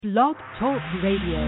Blog Talk Radio.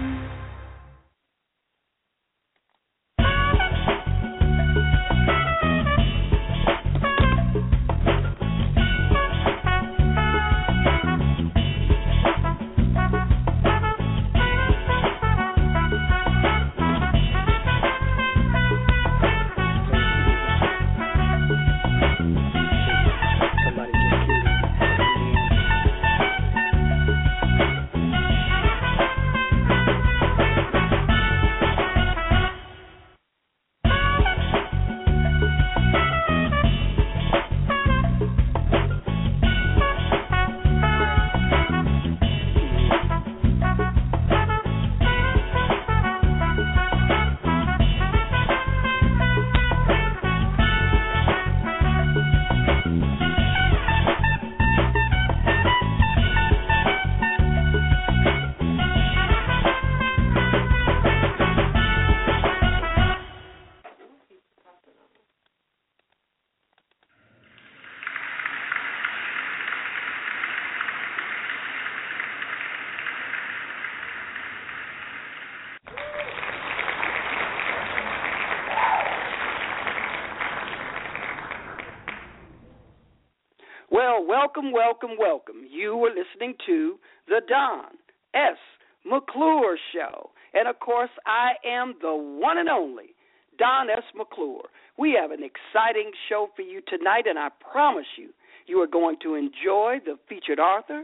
Well, welcome. You were listening to the Don S. McClure Show. And, of course, I am the one and only Don S. McClure. We have an exciting show for you tonight, and I promise you, you are going to enjoy the featured author,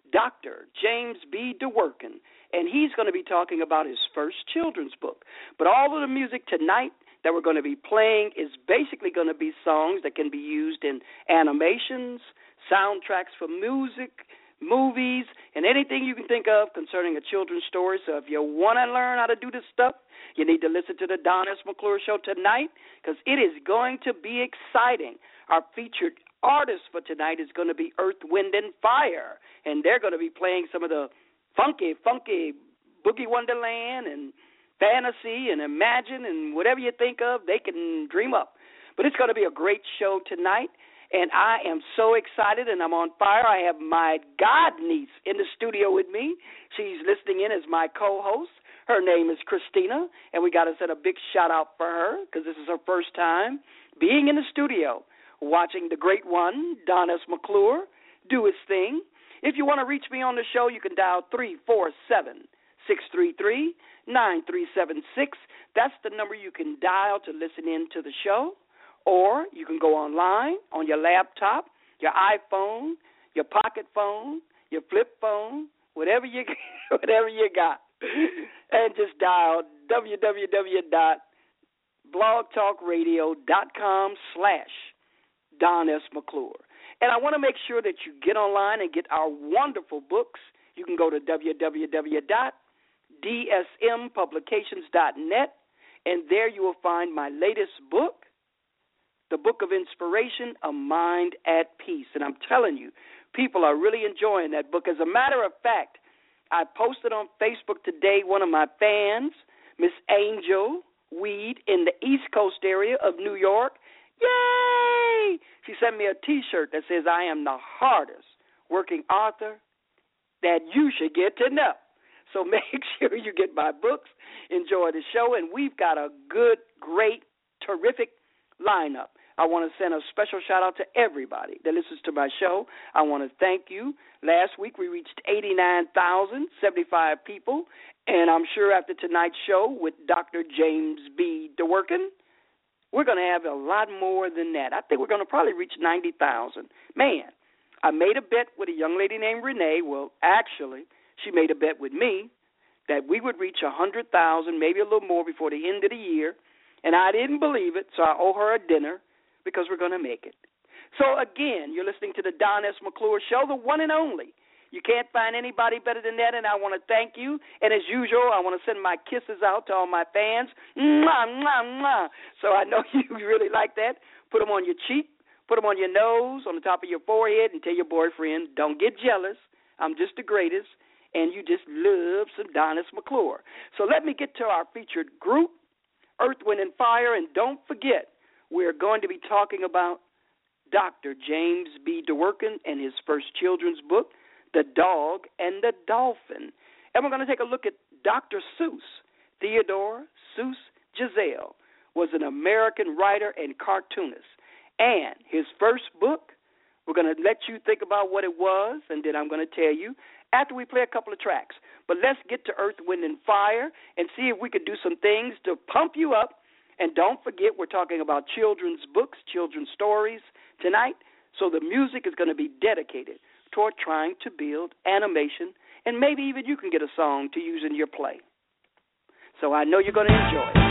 Dr. James B. DeWorkin, and he's going to be talking about his first children's book. But all of the music tonight that we're going to be playing is basically going to be songs that can be used in animations, soundtracks for music, movies, and anything you can think of concerning a children's story. So if you want to learn how to do this stuff, you need to listen to the Don S. McClure Show tonight because it is going to be exciting. Our featured artist for tonight is going to be Earth, Wind, and Fire, and they're going to be playing some of the funky Boogie Wonderland and fantasy and imagine and whatever you think of, they can dream up. But it's going to be a great show tonight, and I am so excited, and I'm on fire. I have my godniece in the studio with me. She's listening in as my co-host. Her name is Christina, and we got to send a big shout-out for her because this is her first time being in the studio, watching the great one, Don S. McClure, do his thing. If you want to reach me on the show, you can dial 347-633-9376. That's the number you can dial to listen in to the show. Or you can go online on your laptop, your iPhone, your pocket phone, your flip phone, whatever you got, and just dial www.blogtalkradio.com/Don S. McClure. And I want to make sure that you get online and get our wonderful books. You can go to www.dsmpublications.net, and there you will find my latest book, The Book of Inspiration, A Mind at Peace. And I'm telling you, people are really enjoying that book. As a matter of fact, I posted on Facebook today one of my fans, Miss Angel Weed, in the East Coast area of New York. Yay! She sent me a T-shirt that says, I am the hardest working author that you should get to know. So make sure you get my books, enjoy the show, and we've got a good, great, terrific lineup. I want to send a special shout-out to everybody that listens to my show. I want to thank you. Last week we reached 89,075 people, and I'm sure after tonight's show with Dr. James B. DeWorkin, we're going to have a lot more than that. I think we're going to probably reach 90,000. Man, I made a bet with a young lady named Renee. Well, actually, she made a bet with me that we would reach 100,000, maybe a little more before the end of the year, and I didn't believe it, so I owe her a dinner because we're going to make it. So, again, you're listening to the Don S. McClure Show, the one and only. You can't find anybody better than that, and I want to thank you. And as usual, I want to send my kisses out to all my fans. Mwah, mwah, mwah. So I know you really like that. Put them on your cheek, put them on your nose, on the top of your forehead, and tell your boyfriend, don't get jealous. I'm just the greatest, and you just love some Don S. McClure. So let me get to our featured group, Earth, Wind, and Fire, and don't forget, we're going to be talking about Dr. James B. DeWorkin and his first children's book, The Dog and the Dolphin. And we're going to take a look at Dr. Seuss. Theodore Seuss Geisel was an American writer and cartoonist. And his first book, we're going to let you think about what it was, and then I'm going to tell you after we play a couple of tracks. But let's get to Earth, Wind, and Fire and see if we could do some things to pump you up. And don't forget, we're talking about children's books, children's stories tonight. So the music is going to be dedicated toward trying to build animation, and maybe even you can get a song to use in your play. So I know you're going to enjoy it.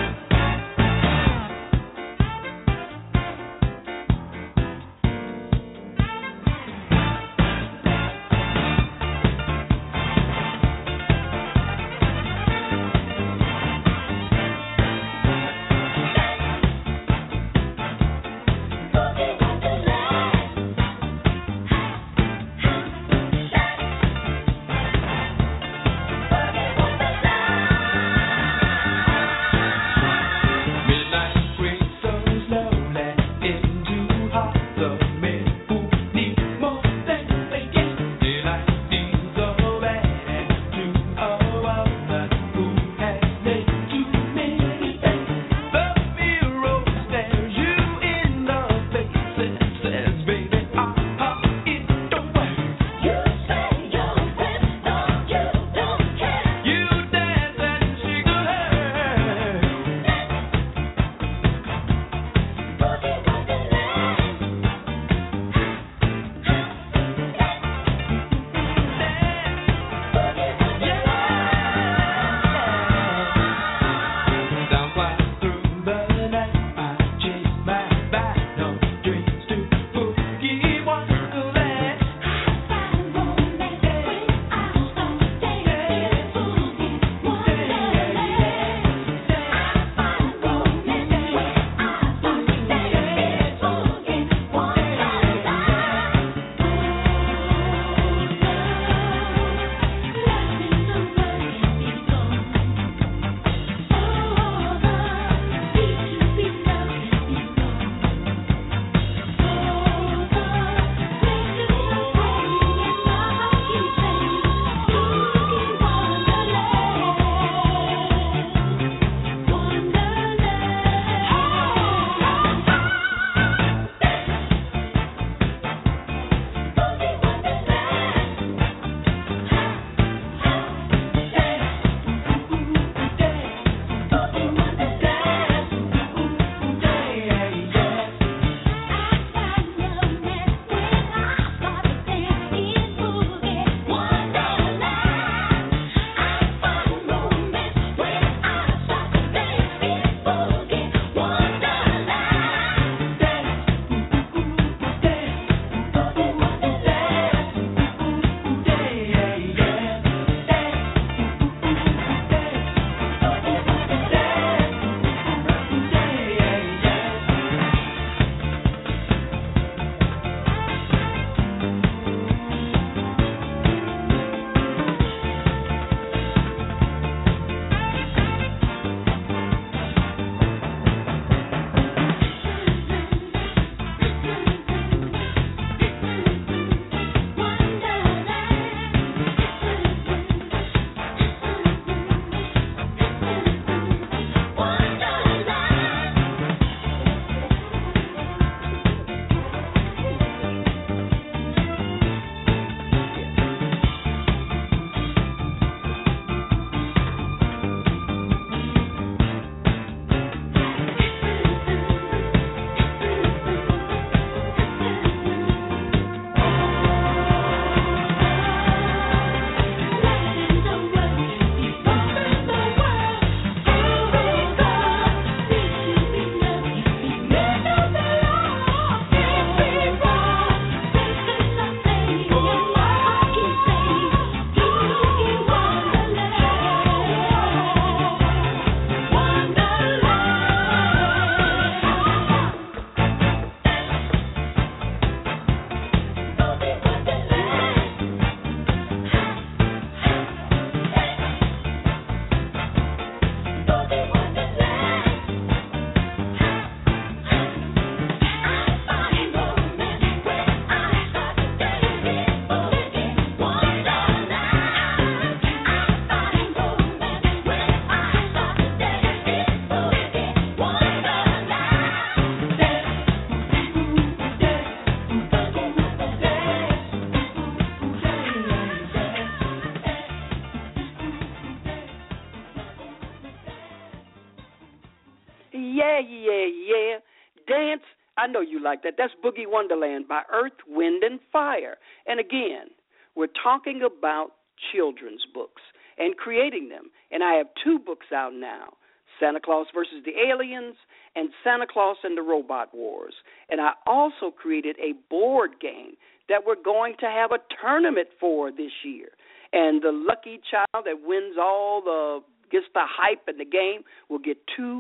Yeah, yeah, yeah. Dance. I know you like that. That's Boogie Wonderland by Earth, Wind, and Fire. And again, we're talking about children's books and creating them. And I have 2 books out now, Santa Claus versus the Aliens and Santa Claus and the Robot Wars. And I also created a board game that we're going to have a tournament for this year. And the lucky child that gets the hype in the game will get $200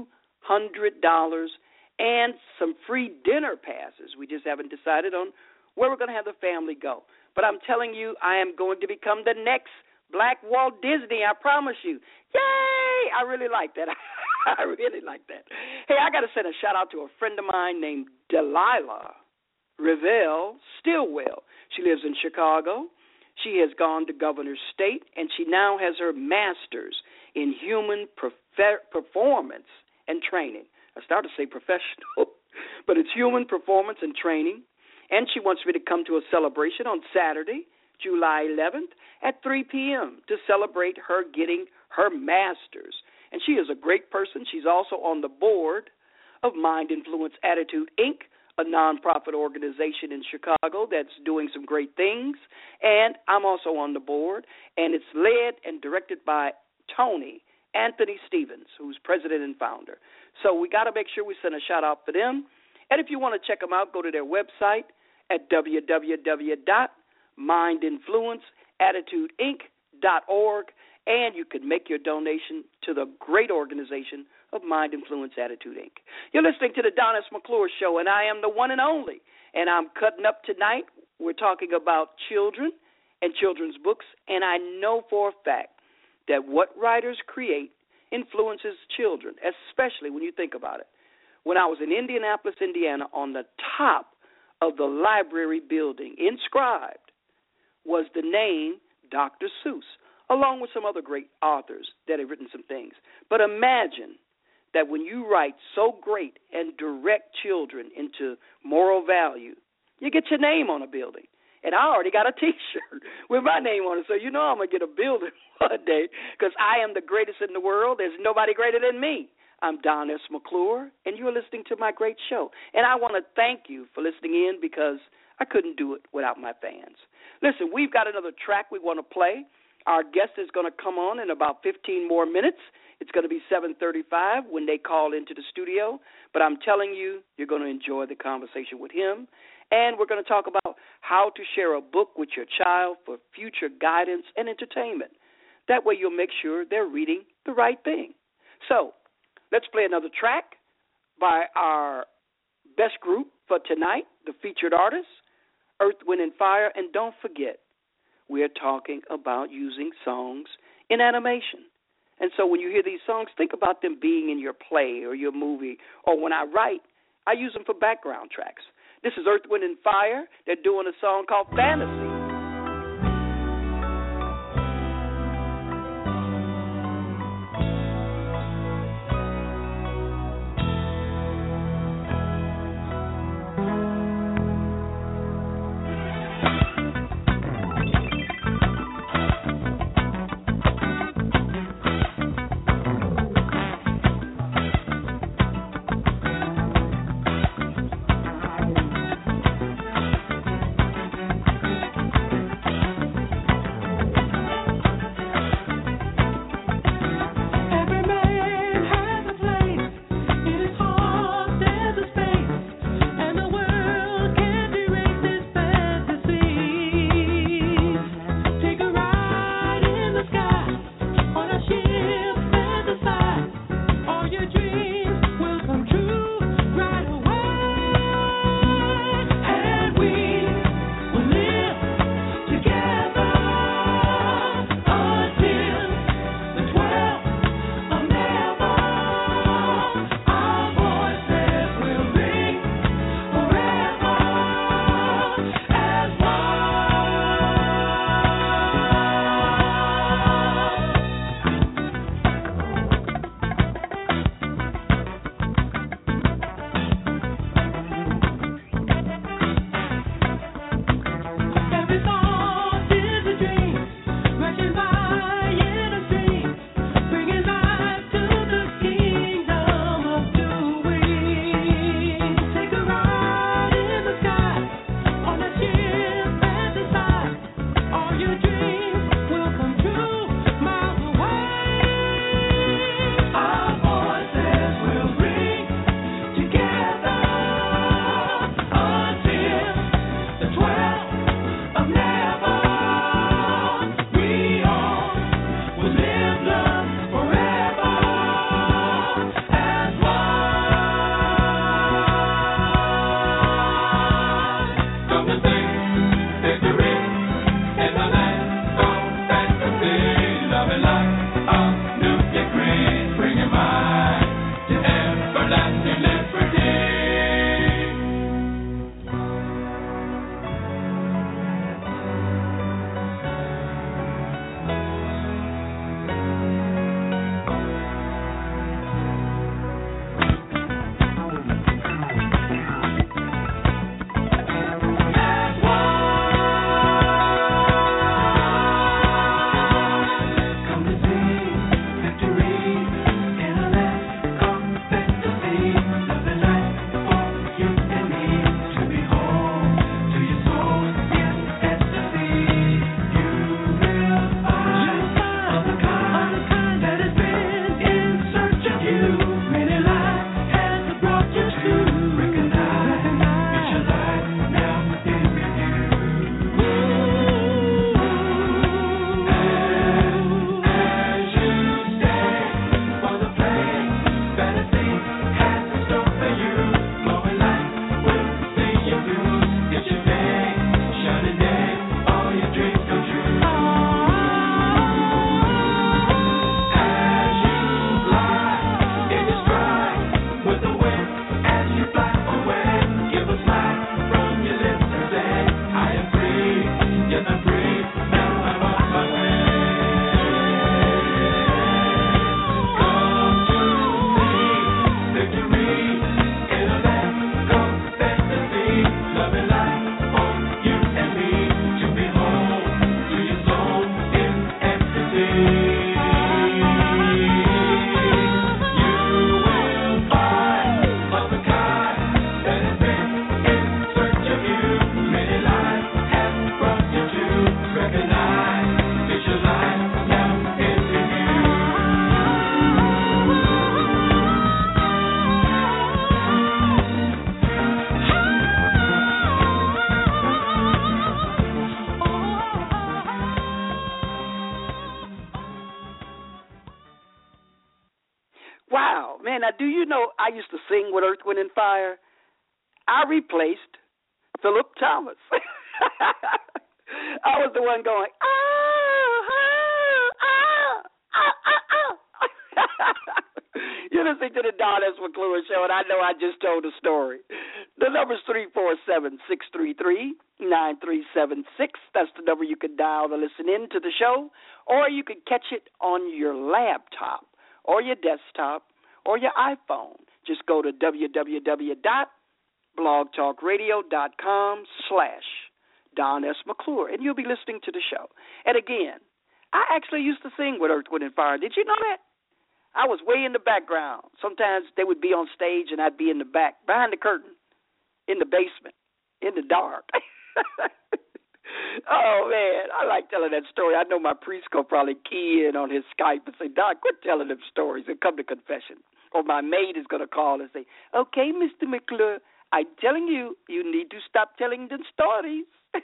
and some free dinner passes. We just haven't decided on where we're going to have the family go. But I'm telling you, I am going to become the next Black Walt Disney, I promise you. Yay! I really like that. I really like that. Hey, I got to send a shout-out to a friend of mine named Delilah Revelle Stillwell. She lives in Chicago. She has gone to Governor's State, and she now has her master's in human performance and training. I started to say professional, but it's human performance and training. And she wants me to come to a celebration on Saturday, July 11th at 3 p.m. to celebrate her getting her master's. And she is a great person. She's also on the board of Mind Influence Attitude, Inc., a nonprofit organization in Chicago that's doing some great things. And I'm also on the board, and it's led and directed by Tony Anthony Stevens, who's president and founder. So we got to make sure we send a shout-out for them. And if you want to check them out, go to their website at www.mindinfluenceattitudeinc.org, and you can make your donation to the great organization of Mind Influence Attitude, Inc. You're listening to the Don S. McClure Show, and I am the one and only. And I'm cutting up tonight. We're talking about children and children's books, and I know for a fact that what writers create influences children, especially when you think about it. When I was in Indianapolis, Indiana, on the top of the library building, inscribed, was the name Dr. Seuss, along with some other great authors that have written some things. But imagine that when you write so great and direct children into moral value, you get your name on a building. And I already got a T-shirt with my name on it, so you know I'm going to get a building one day because I am the greatest in the world. There's nobody greater than me. I'm Don S. McClure, and you're listening to my great show. And I want to thank you for listening in because I couldn't do it without my fans. Listen, we've got another track we want to play. Our guest is going to come on in about 15 more minutes. It's going to be 7:35 when they call into the studio. But I'm telling you, you're going to enjoy the conversation with him. And we're going to talk about how to share a book with your child for future guidance and entertainment. That way you'll make sure they're reading the right thing. So let's play another track by our best group for tonight, the featured artists, Earth, Wind, and Fire. And don't forget, we're talking about using songs in animation. And so when you hear these songs, think about them being in your play or your movie. Or when I write, I use them for background tracks. This is Earth, Wind, and Fire. They're doing a song called Fantasy. Wow, man, now do you know I used to sing with Earth, Wind, and Fire? I replaced Philip Thomas. I was the one going, You're listening to the Don S. McClure Show, and I know I just told a story. The number's 347-633-9376. That's the number you can dial to listen in to the show, or you can catch it on your laptop or your desktop or your iPhone. Just go to www.blogtalkradio.com/Don S. McClure, and you'll be listening to the show. And again, I actually used to sing with Earth, Wind, and Fire. Did you know that? I was way in the background. Sometimes they would be on stage, and I'd be in the back, behind the curtain, in the basement, in the dark. Oh, man, I like telling that story. I know my priest will probably key in on his Skype and say, Doc, quit telling them stories and come to confession. Or my maid is going to call and say, okay, Mr. McClure, I'm telling you, you need to stop telling them stories.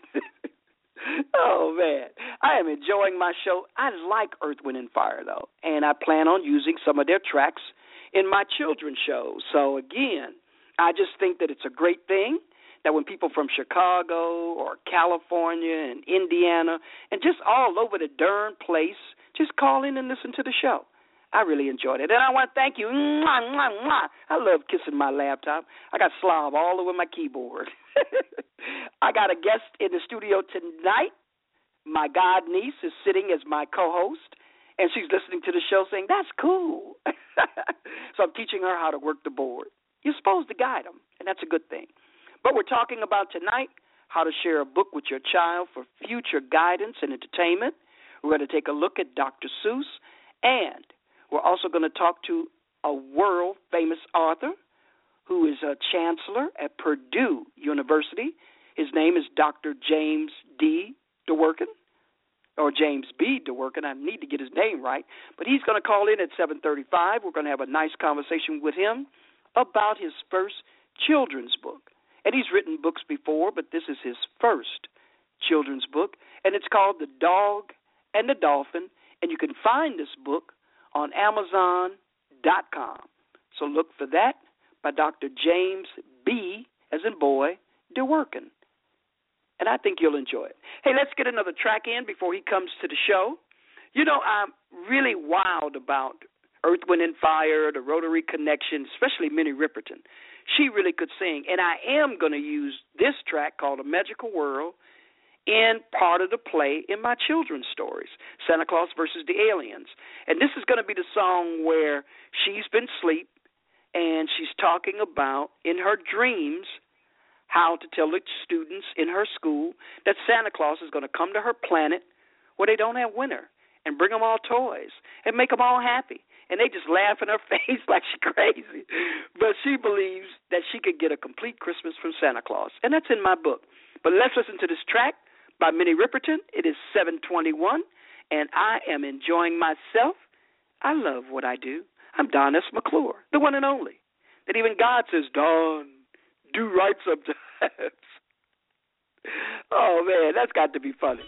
Oh, man, I am enjoying my show. I like Earth, Wind, and Fire, though, and I plan on using some of their tracks in my children's shows. So, again, I just think that it's a great thing that when people from Chicago or California and Indiana and just all over the darn place just call in and listen to the show. I really enjoyed it. And I want to thank you. Mwah, mwah, mwah. I love kissing my laptop. I got slob all over my keyboard. I got a guest in the studio tonight. My god niece is sitting as my co-host, and she's listening to the show saying, that's cool. So I'm teaching her how to work the board. You're supposed to guide them, and that's a good thing. But we're talking about tonight how to share a book with your child for future guidance and entertainment. We're going to take a look at Dr. Seuss, and we're also going to talk to a world-famous author who is a chancellor at Purdue University. His name is Dr. James D. DeWorkin, or James B. DeWorkin. I need to get his name right. But he's going to call in at 7:35. We're going to have a nice conversation with him about his first children's book. And he's written books before, but this is his first children's book, and it's called The Dog and the Dolphin, and you can find this book on Amazon.com. So look for that by Dr. James B., as in boy, DeWorkin. And I think you'll enjoy it. Hey, let's get another track in before he comes to the show. You know, I'm really wild about Earth, Wind, and Fire, the Rotary Connection, especially Minnie Riperton. She really could sing. And I am going to use this track called A Magical World in part of the play in my children's stories, Santa Claus versus the Aliens. And this is going to be the song where she's been asleep and she's talking about, in her dreams, how to tell the students in her school that Santa Claus is going to come to her planet where they don't have winter and bring them all toys and make them all happy. And they just laugh in her face like she's crazy. But she believes that she could get a complete Christmas from Santa Claus. And that's in my book. But let's listen to this track by Minnie Riperton. It is 7:21, and I am enjoying myself. I love what I do. I'm Don S. McClure, the one and only. That even God says, Don, do right sometimes. Oh, man, that's got to be funny.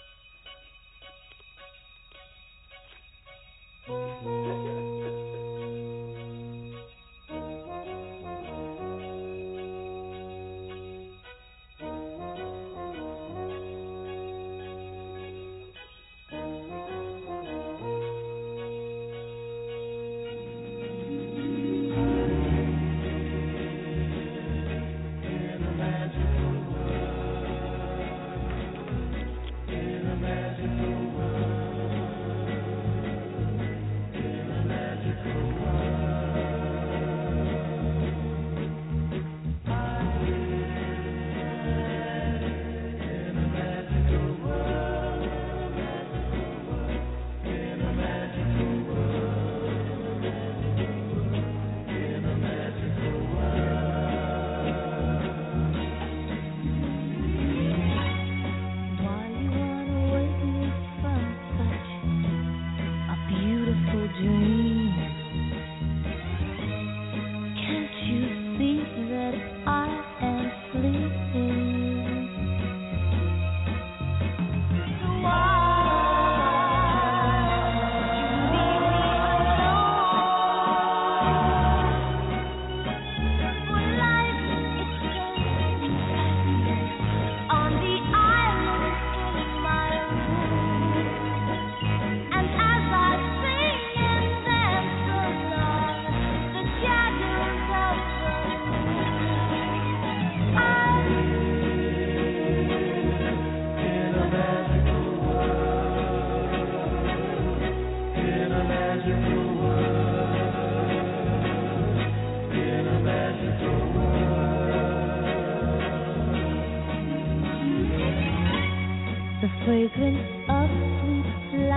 fragrance of sweet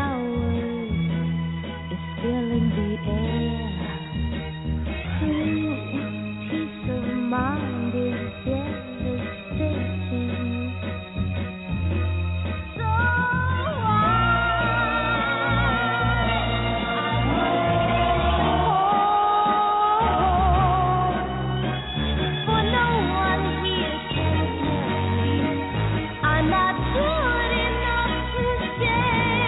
flowers is filling the air. Peace of mind is devastating. So for no one here can tell me I'm not good enough to stay.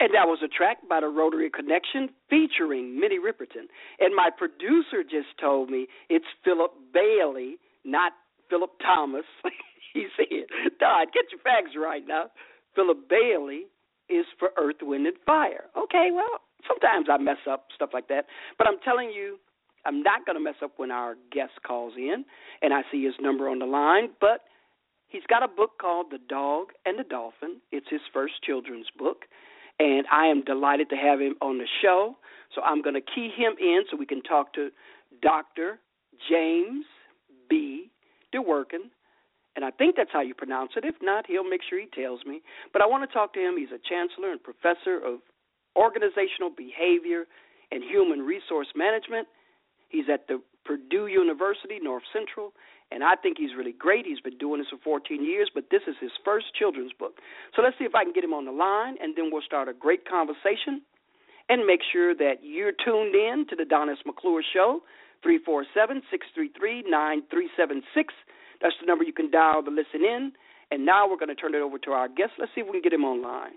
And that was a track by the Rotary Connection featuring Minnie Riperton. And my producer just told me it's Philip Bailey, not Philip Thomas. He said, Todd, get your facts right now. Philip Bailey is for Earth, Wind, and Fire. Okay, well, sometimes I mess up, stuff like that. But I'm telling you, I'm not going to mess up when our guest calls in and I see his number on the line. But he's got a book called The Dog and the Dolphin. It's his first children's book. And I am delighted to have him on the show. So I'm going to key him in so we can talk to Dr. James B. DeWorkin. And I think that's how you pronounce it. If not, he'll make sure he tells me. But I want to talk to him. He's a chancellor and professor of organizational behavior and human resource management. He's at the Purdue University, North Central, and I think he's really great. He's been doing this for 14 years, but this is his first children's book. So let's see if I can get him on the line, and then we'll start a great conversation and make sure that you're tuned in to the Donnis McClure Show, 347-633-9376. That's the number you can dial to listen in. And now we're going to turn it over to our guest. Let's see if we can get him online.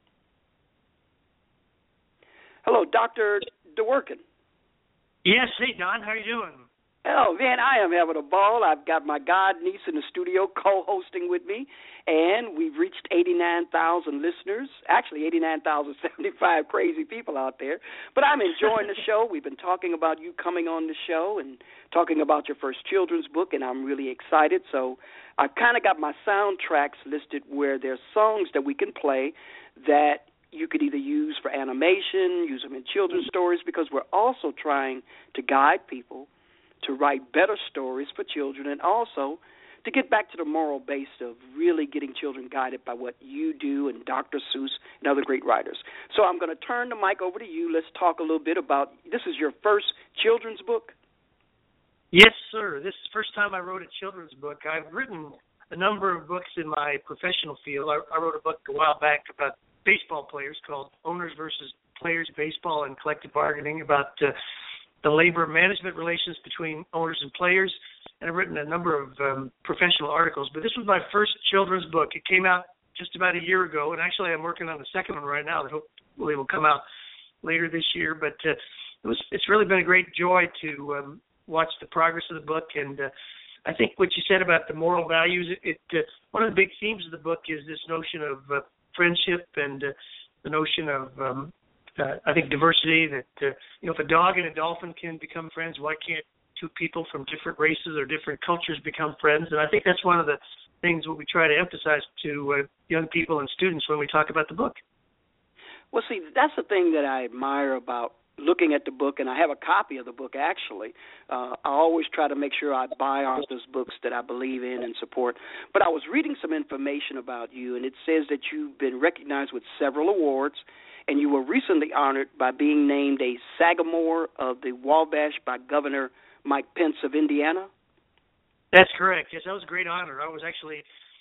Hello, Dr. DeWorkin. Yes, hey, Don, how are you doing? Oh, man, I am having a ball. I've got my god-niece in the studio co-hosting with me, and we've reached 89,000 listeners, actually 89,075 crazy people out there. But I'm enjoying the show. We've been talking about you coming on the show and talking about your first children's book, and I'm really excited. So I've kind of got my soundtracks listed where there's songs that we can play that you could either use for animation, use them in children's stories, because we're also trying to guide people to write better stories for children, and also to get back to the moral base of really getting children guided by what you do and Dr. Seuss and other great writers. So I'm going to turn the mic over to you. Let's talk a little bit about, this is your first children's book? Yes, sir. This is the first time I wrote a children's book. I've written a number of books in my professional field. I wrote a book a while back about baseball players called Owners versus Players Baseball and Collective Bargaining, about the labor management relations between owners and players, and I've written a number of professional articles. But this was my first children's book. It came out just about a year ago, and actually I'm working on the second one right now that hopefully will come out later this year. But it's really been a great joy to watch the progress of the book, and I think what you said about the moral values, one of the big themes of the book is this notion of friendship and the notion of I think diversity, that if a dog and a dolphin can become friends, why can't two people from different races or different cultures become friends? And I think that's one of the things what we try to emphasize to young people and students when we talk about the book. Well, see, that's the thing that I admire about looking at the book, and I have a copy of the book, actually. I always try to make sure I buy authors' books that I believe in and support. But I was reading some information about you, and it says that you've been recognized with several awards, and you were recently honored by being named a Sagamore of the Wabash by Governor Mike Pence of Indiana. That's correct. Yes, that was a great honor. I was actually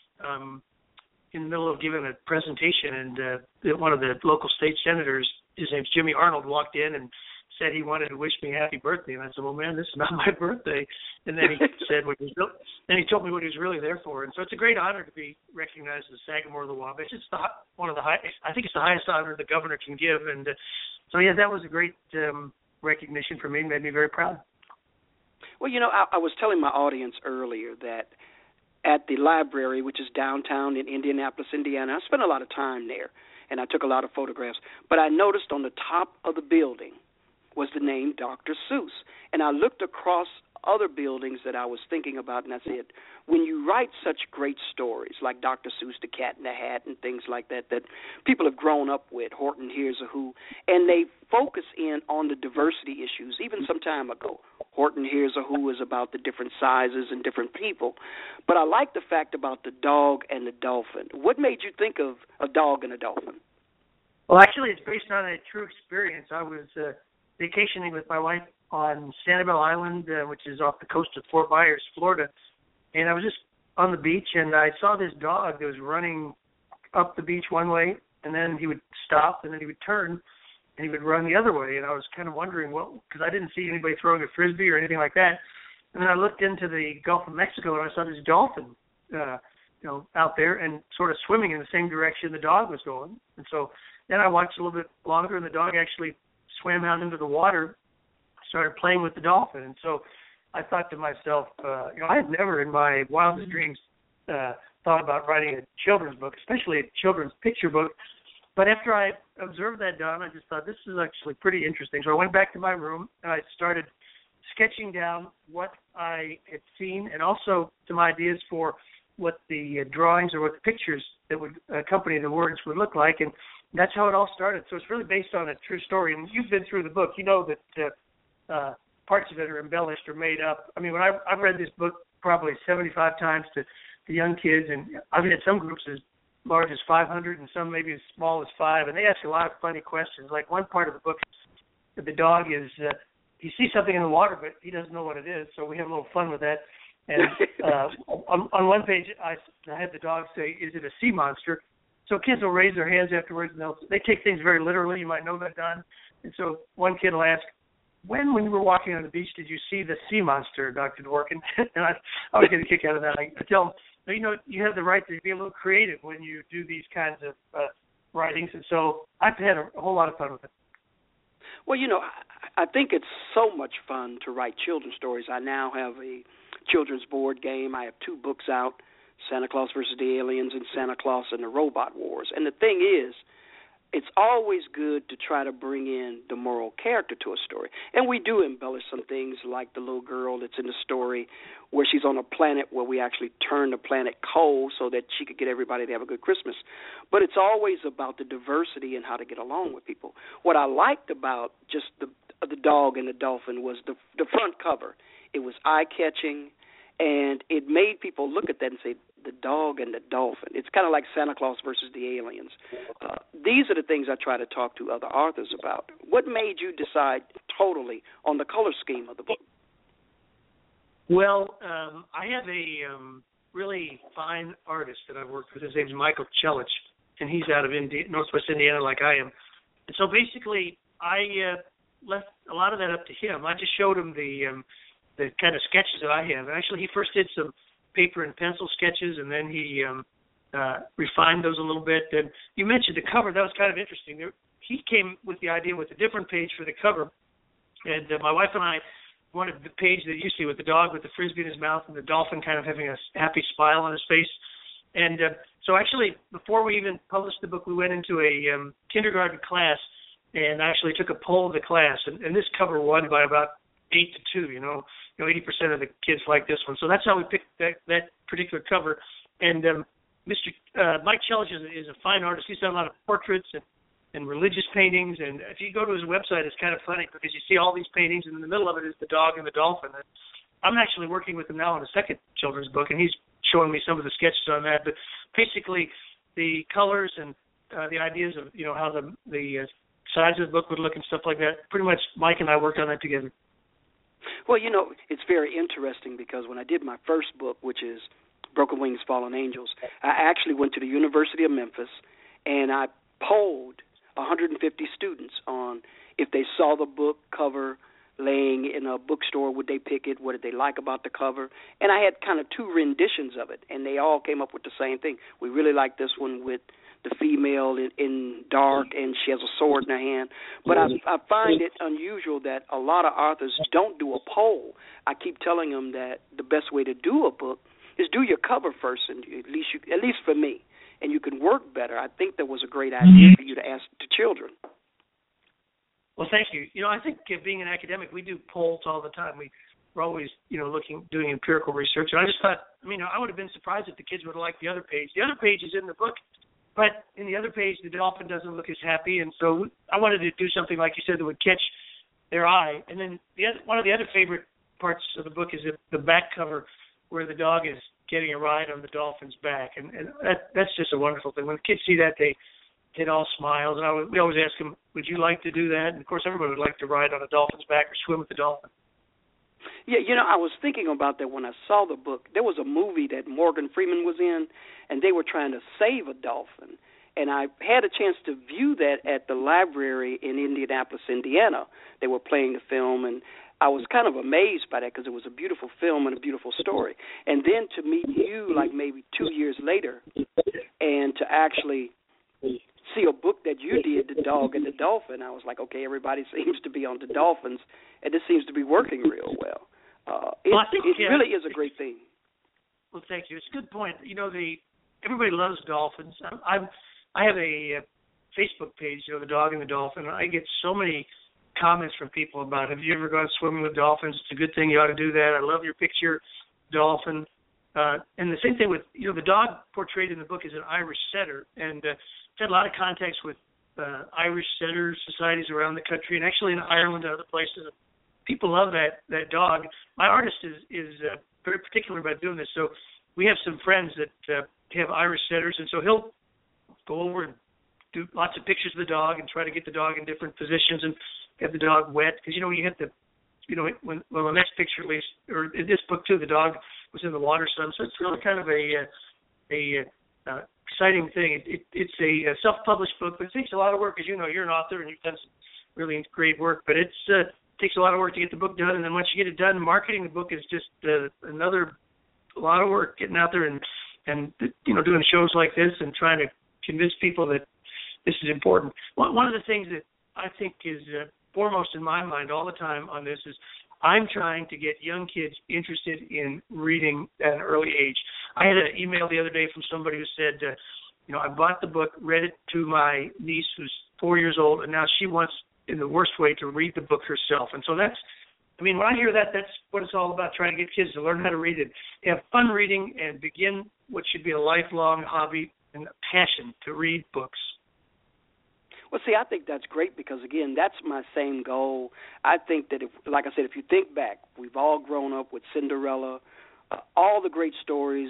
in the middle of giving a presentation, and one of the local state senators, his name's Jimmy Arnold, walked in and said he wanted to wish me happy birthday. And I said, well, man, this is not my birthday. And then he said what he was then he told me what he was really there for. And so it's a great honor to be recognized as Sagamore of the Wabash. It's one of the I think it's the highest honor the governor can give. And so, yeah, that was a great recognition for me and made me very proud. Well, I was telling my audience earlier that at the library, which is downtown in Indianapolis, Indiana, I spent a lot of time there, and I took a lot of photographs. But I noticed on the top of the building was the name Dr. Seuss. And I looked across other buildings that I was thinking about, and I said, when you write such great stories like Dr. Seuss, The Cat in the Hat, and things like that people have grown up with, Horton Hears a Who, and they focus in on the diversity issues. Even some time ago, Horton Hears a Who is about the different sizes and different people. But I like the fact about the dog and the dolphin. What made you think of a dog and a dolphin? Well, actually, it's based on a true experience. I was vacationing with my wife on Sanibel Island, which is off the coast of Fort Myers, Florida, and I was just on the beach, and I saw this dog that was running up the beach one way, and then he would stop, and then he would turn, and he would run the other way, and I was kind of wondering, because I didn't see anybody throwing a Frisbee or anything like that, and then I looked into the Gulf of Mexico, and I saw this dolphin, out there and sort of swimming in the same direction the dog was going, and so then I watched a little bit longer, and the dog actually swam out into the water, started playing with the dolphin. And so I thought to myself, I had never in my wildest dreams thought about writing a children's book, especially a children's picture book. But after I observed that, Don, I just thought this is actually pretty interesting. So I went back to my room and I started sketching down what I had seen and also some ideas for what the drawings or what the pictures that would accompany the words would look like. And that's how it all started. So it's really based on a true story. And you've been through the book. You know that parts of it are embellished or made up. I mean, when I've read this book probably 75 times to young kids, and I've had some groups as large as 500 and some maybe as small as 5, and they ask a lot of funny questions. Like one part of the book, the dog is, he sees something in the water, but he doesn't know what it is, so we have a little fun with that. And on one page, I had the dog say, "Is it a sea monster?" So kids will raise their hands afterwards, and they take things very literally. You might know that, Don. And so one kid will ask, when you were walking on the beach, did you see the sea monster, Dr. Dworkin? And I was getting a kick out of that. I tell them, you have the right to be a little creative when you do these kinds of writings. And so I've had a whole lot of fun with it. Well, I think it's so much fun to write children's stories. I now have a children's board game. I have 2 books out, Santa Claus versus the Aliens and Santa Claus and the Robot Wars. And the thing is, it's always good to try to bring in the moral character to a story. And we do embellish some things like the little girl that's in the story where she's on a planet where we actually turn the planet cold so that she could get everybody to have a good Christmas. But it's always about the diversity and how to get along with people. What I liked about just the dog and the dolphin was the front cover. It was eye-catching, and it made people look at that and say, the dog and the dolphin. It's kind of like Santa Claus versus the aliens. These are the things I try to talk to other authors about. What made you decide totally on the color scheme of the book? Well, I have a really fine artist that I've worked with. His name's Michael Chelich, and he's out of Northwest Indiana like I am. And so basically I left a lot of that up to him. I just showed him the kind of sketches that I have. Actually, he first did some paper and pencil sketches, and then he refined those a little bit. And you mentioned the cover. That was kind of interesting. He came with the idea with a different page for the cover, and my wife and I wanted the page that you see with the dog with the Frisbee in his mouth and the dolphin kind of having a happy smile on his face. And so actually, before we even published the book, we went into a kindergarten class and actually took a poll of the class, and this cover won by about 8-2, 80% of the kids like this one. So that's how we picked that particular cover. And Mr. Mike Chelich is a fine artist. He's done a lot of portraits and religious paintings. And if you go to his website, it's kind of funny because you see all these paintings, and in the middle of it is the dog and the dolphin. And I'm actually working with him now on a second children's book, and he's showing me some of the sketches on that. But basically, the colors and the ideas of how the size of the book would look and stuff like that, pretty much Mike and I worked on that together. Well, it's very interesting because when I did my first book, which is Broken Wings, Fallen Angels, I actually went to the University of Memphis and I polled 150 students on if they saw the book cover laying in a bookstore, would they pick it? What did they like about the cover? And I had kind of 2 renditions of it, and they all came up with the same thing. We really like this one with the female in dark, and she has a sword in her hand. But I find it unusual that a lot of authors don't do a poll. I keep telling them that the best way to do a book is do your cover first, and at least for me, and you can work better. I think that was a great idea for you to ask the children. Well, thank you. I think being an academic, we do polls all the time. We're always, doing empirical research. And I just thought, I would have been surprised if the kids would have liked the other page. The other page is in the book. But in the other page, the dolphin doesn't look as happy, and so I wanted to do something, like you said, that would catch their eye. And then one of the other favorite parts of the book is the back cover where the dog is getting a ride on the dolphin's back. And that's just a wonderful thing. When the kids see that, they all smiles. And we always ask them, would you like to do that? And, of course, everybody would like to ride on a dolphin's back or swim with the dolphin. Yeah, I was thinking about that when I saw the book. There was a movie that Morgan Freeman was in, and they were trying to save a dolphin. And I had a chance to view that at the library in Indianapolis, Indiana. They were playing the film, and I was kind of amazed by that because it was a beautiful film and a beautiful story. And then to meet you like maybe 2 years later and to actually see a book that you did, The Dog and the Dolphin. I was like, okay, everybody seems to be on the Dolphins, and this seems to be working real well. I think it really is a great thing. Well, thank you. It's a good point. Everybody loves dolphins. I have a Facebook page, The Dog and the Dolphin. And I get so many comments from people about, have you ever gone swimming with dolphins? It's a good thing. You ought to do that. I love your picture, dolphin. And the same thing with, the dog portrayed in the book is an Irish setter. And I've had a lot of contacts with Irish setter societies around the country, and actually in Ireland and other places. People love that dog. My artist is very particular about doing this. So we have some friends that have Irish setters, and so he'll go over and do lots of pictures of the dog and try to get the dog in different positions and have the dog wet. Because, you have to, when the next picture, at least, or in this book too, the dog was in the water some. So it's really kind of a exciting thing. It's a self-published book, but it takes a lot of work. As you know, you're an author and you've done some really great work, but it takes a lot of work to get the book done. And then once you get it done, marketing the book is just another lot of work, getting out there and doing shows like this and trying to convince people that this is important. One of the things that I think is foremost in my mind all the time on this is I'm trying to get young kids interested in reading at an early age. I had an email the other day from somebody who said, I bought the book, read it to my niece who's 4 years old, and now she wants, in the worst way, to read the book herself. And so when I hear that, that's what it's all about, trying to get kids to learn how to read it, have fun reading, and begin what should be a lifelong hobby and a passion to read books. Well, see, I think that's great because, again, that's my same goal. I think that, if you think back, we've all grown up with Cinderella, all the great stories,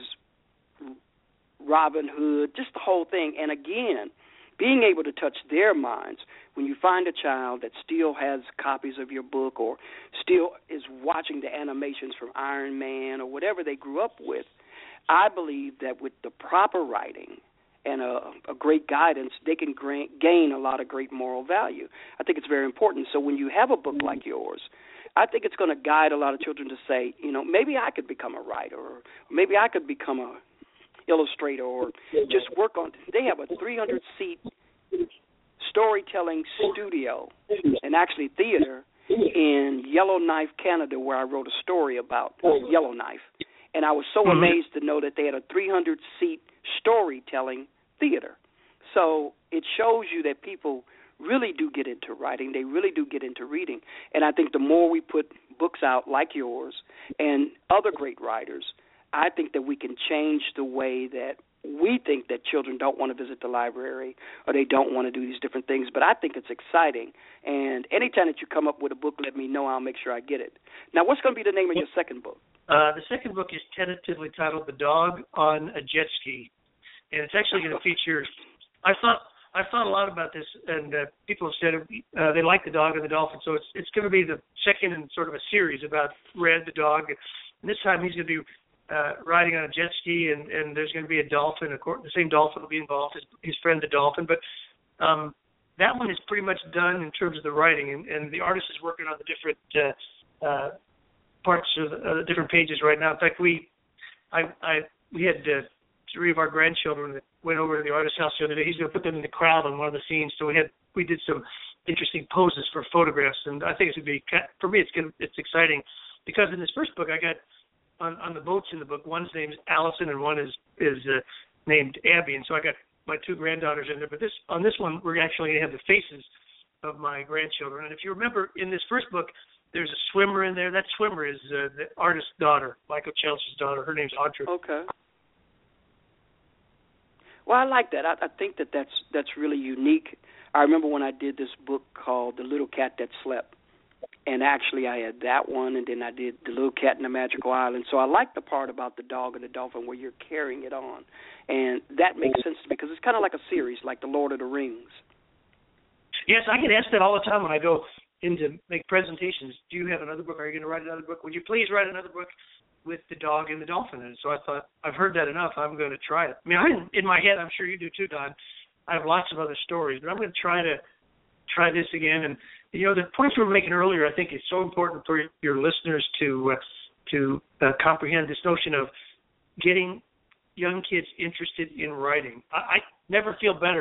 Robin Hood, just the whole thing. And, again, being able to touch their minds when you find a child that still has copies of your book or still is watching the animations from Iron Man or whatever they grew up with, I believe that with the proper writing and a great guidance, they can gain a lot of great moral value. I think it's very important. So when you have a book like yours, I think it's going to guide a lot of children to say, maybe I could become a writer, or maybe I could become a illustrator, or just work on. They have a 300-seat storytelling studio and actually theater in Yellowknife, Canada, where I wrote a story about Yellowknife. And I was so amazed to know that they had a 300-seat storytelling theater. So it shows you that people really do get into writing. They really do get into reading. And I think the more we put books out like yours and other great writers, I think that we can change the way that we think that children don't want to visit the library or they don't want to do these different things. But I think it's exciting. And anytime that you come up with a book, let me know. I'll make sure I get it. Now, what's going to be the name of your second book? The second book is tentatively titled The Dog on a Jet Ski. And it's actually going to feature – I've thought a lot about this, and people have said they like The Dog and the Dolphin. So it's going to be the second in sort of a series about Red the dog. And this time he's going to be riding on a jet ski, and there's going to be a dolphin. The same dolphin will be involved, his friend the dolphin. But that one is pretty much done in terms of the writing, and the artist is working on the different parts of the different pages right now. In fact, we had 3 of our grandchildren that went over to the artist's house the other day. He's going to put them in the crowd on one of the scenes. So we did some interesting poses for photographs, and I think it's going to be, for me, it's exciting because in this first book I got on the boats in the book, one's name is Allison and one is named Abby, and so I got my 2 granddaughters in there. But on this one, we're actually going to have the faces of my grandchildren. And if you remember, in this first book, there's a swimmer in there. That swimmer is the artist's daughter, Michael Chelsea's daughter. Her name's Audrey. Okay. Well, I like that. I think that's really unique. I remember when I did this book called The Little Cat That Slept. And actually, I had that one, and then I did The Little Cat in the Magical Island. So I like the part about the dog and the dolphin where you're carrying it on. And that makes sense to me because it's kind of like a series, like The Lord of the Rings. Yes, I get asked that all the time when I go in to make presentations. Do you have another book? Are you going to write another book? Would you please write another book with the dog and the dolphin? And so I thought, I've heard that enough. I'm going to try it. I mean, in my head, I'm sure you do too, Don. I have lots of other stories, but I'm going to try this again. And the points we were making earlier, I think, is so important for your listeners to comprehend this notion of getting young kids interested in writing. I never feel better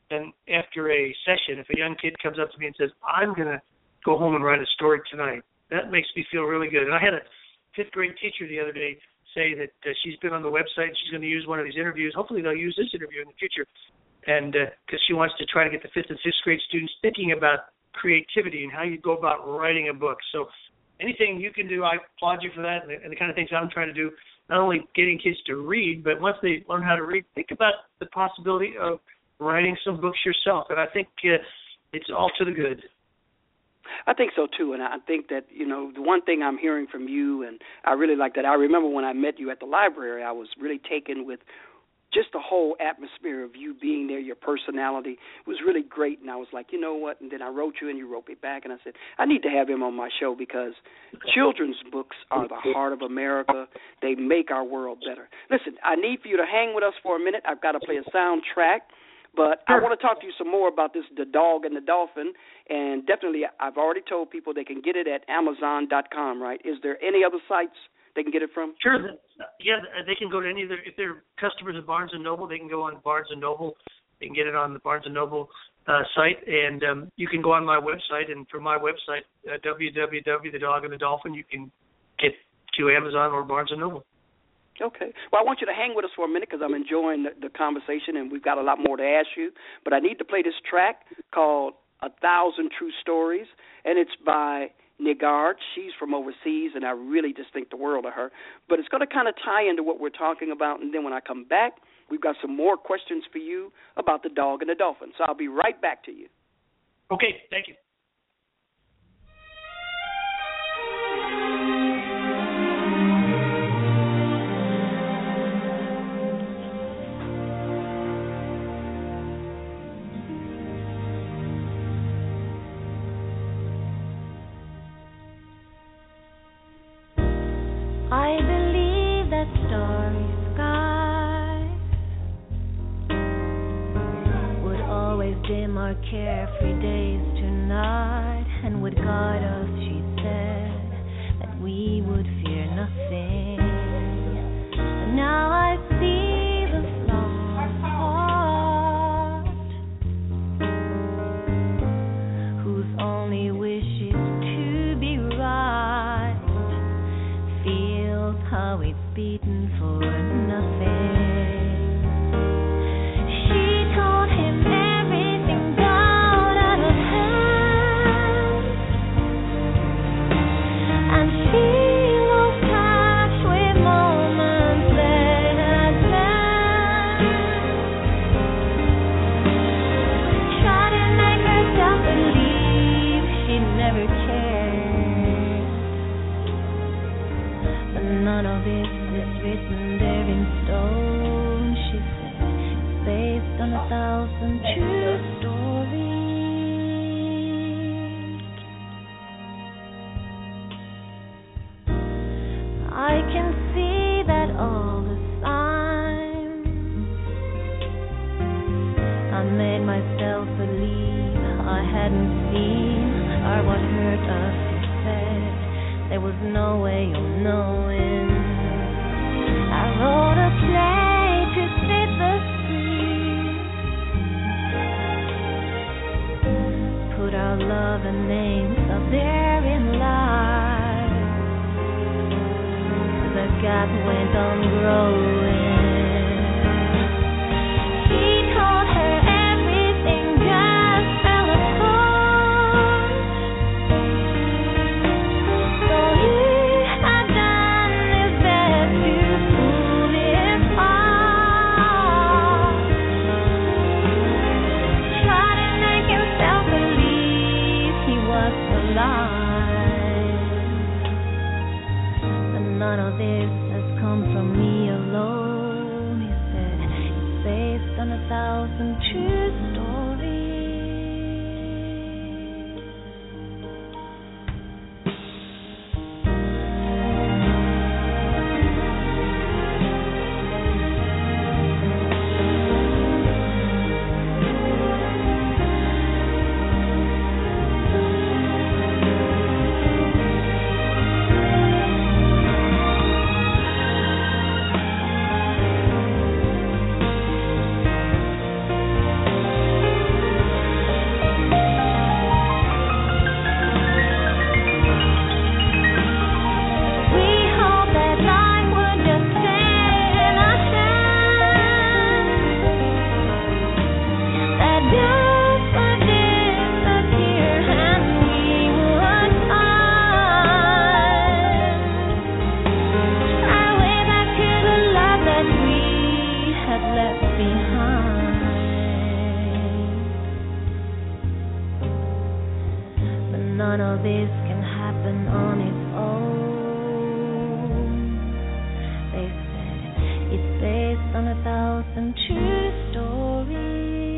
than after a session. If a young kid comes up to me and says, I'm going to go home and write a story tonight, that makes me feel really good. And I had a fifth grade teacher the other day say that she's been on the website and she's going to use one of these interviews. Hopefully they'll use this interview in the future. And because she wants to try to get the fifth and sixth grade students thinking about creativity and how you go about writing a book. So anything you can do, I applaud you for that, and the kind of things I'm trying to do, not only getting kids to read, but once they learn how to read, think about the possibility of writing some books yourself. And I think it's all to the good. I think so, too, and I think that, the one thing I'm hearing from you, and I really like that, I remember when I met you at the library, I was really taken with just the whole atmosphere of you being there, your personality was really great, and I was like, you know what, and then I wrote you, and you wrote me back, and I said, I need to have him on my show because children's books are the heart of America. They make our world better. Listen, I need for you to hang with us for a minute. I've got to play a soundtrack, but I want to talk to you some more about this, The Dog and the Dolphin, and definitely I've already told people they can get it at Amazon.com, right? Is there any other sites they can get it from? Sure. Yeah, they can go to any of their, if they're customers of Barnes & Noble, they can go on Barnes & Noble. They can get it on the Barnes & Noble site, and you can go on my website, and from my website, www.thedogandthedolphin, you can get to Amazon or Barnes & Noble. Okay. Well, I want you to hang with us for a minute because I'm enjoying the conversation, and we've got a lot more to ask you. But I need to play this track called 1,000 True Stories, and it's by Nigard. She's from overseas, and I really just think the world of her. But it's going to kind of tie into what we're talking about, and then when I come back, we've got some more questions for you about The Dog and the Dolphin. So I'll be right back to you. Okay, thank you. I believe that starry skies would always dim our carefree days tonight and would guide us, she said, that we would fear nothing. But now I see the lost heart whose only wish is to be right, feels how it's beaten for nothing. She told him everything got out of hand, and she lost touch with moments they had planned. Tried to make herself believe she never cared. None of this is written there in stone, she said. It's based on 1,000 true stories. I can see that all the signs I made myself believe I hadn't seen are what hurt us, he said. There was no way of knowing. I wrote a play to fit the street, put our love and names up there in light. The gap went on growing. He told her everything just fell apart. So he had done his best to fool his heart. Tried to make himself believe he was alive. But none of this has come from me alone, he said. It's based on 1,000 true stories. all this can happen on its own. They said it's based on 1,000 true stories.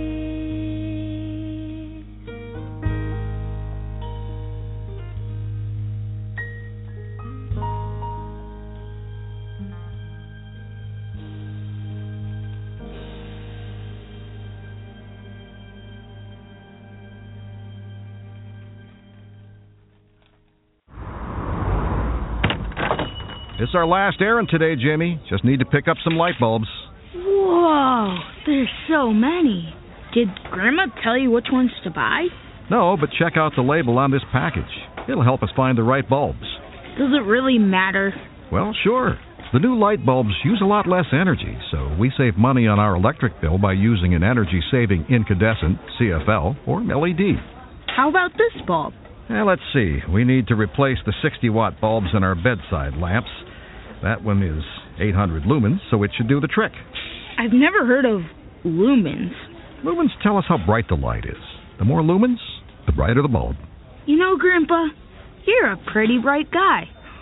It's our last errand today, Jimmy. Just need to pick up some light bulbs. Whoa, there's so many. Did Grandma tell you which ones to buy? No, but check out the label on this package. It'll help us find the right bulbs. Does it really matter? Well, sure. The new light bulbs use a lot less energy, so we save money on our electric bill by using an energy-saving incandescent, CFL, or LED. How about this bulb? Let's see. We need to replace the 60-watt bulbs in our bedside lamps. That one is 800 lumens, so it should do the trick. I've never heard of lumens. Lumens tell us how bright the light is. The more lumens, the brighter the bulb. You know, Grandpa, you're a pretty bright guy.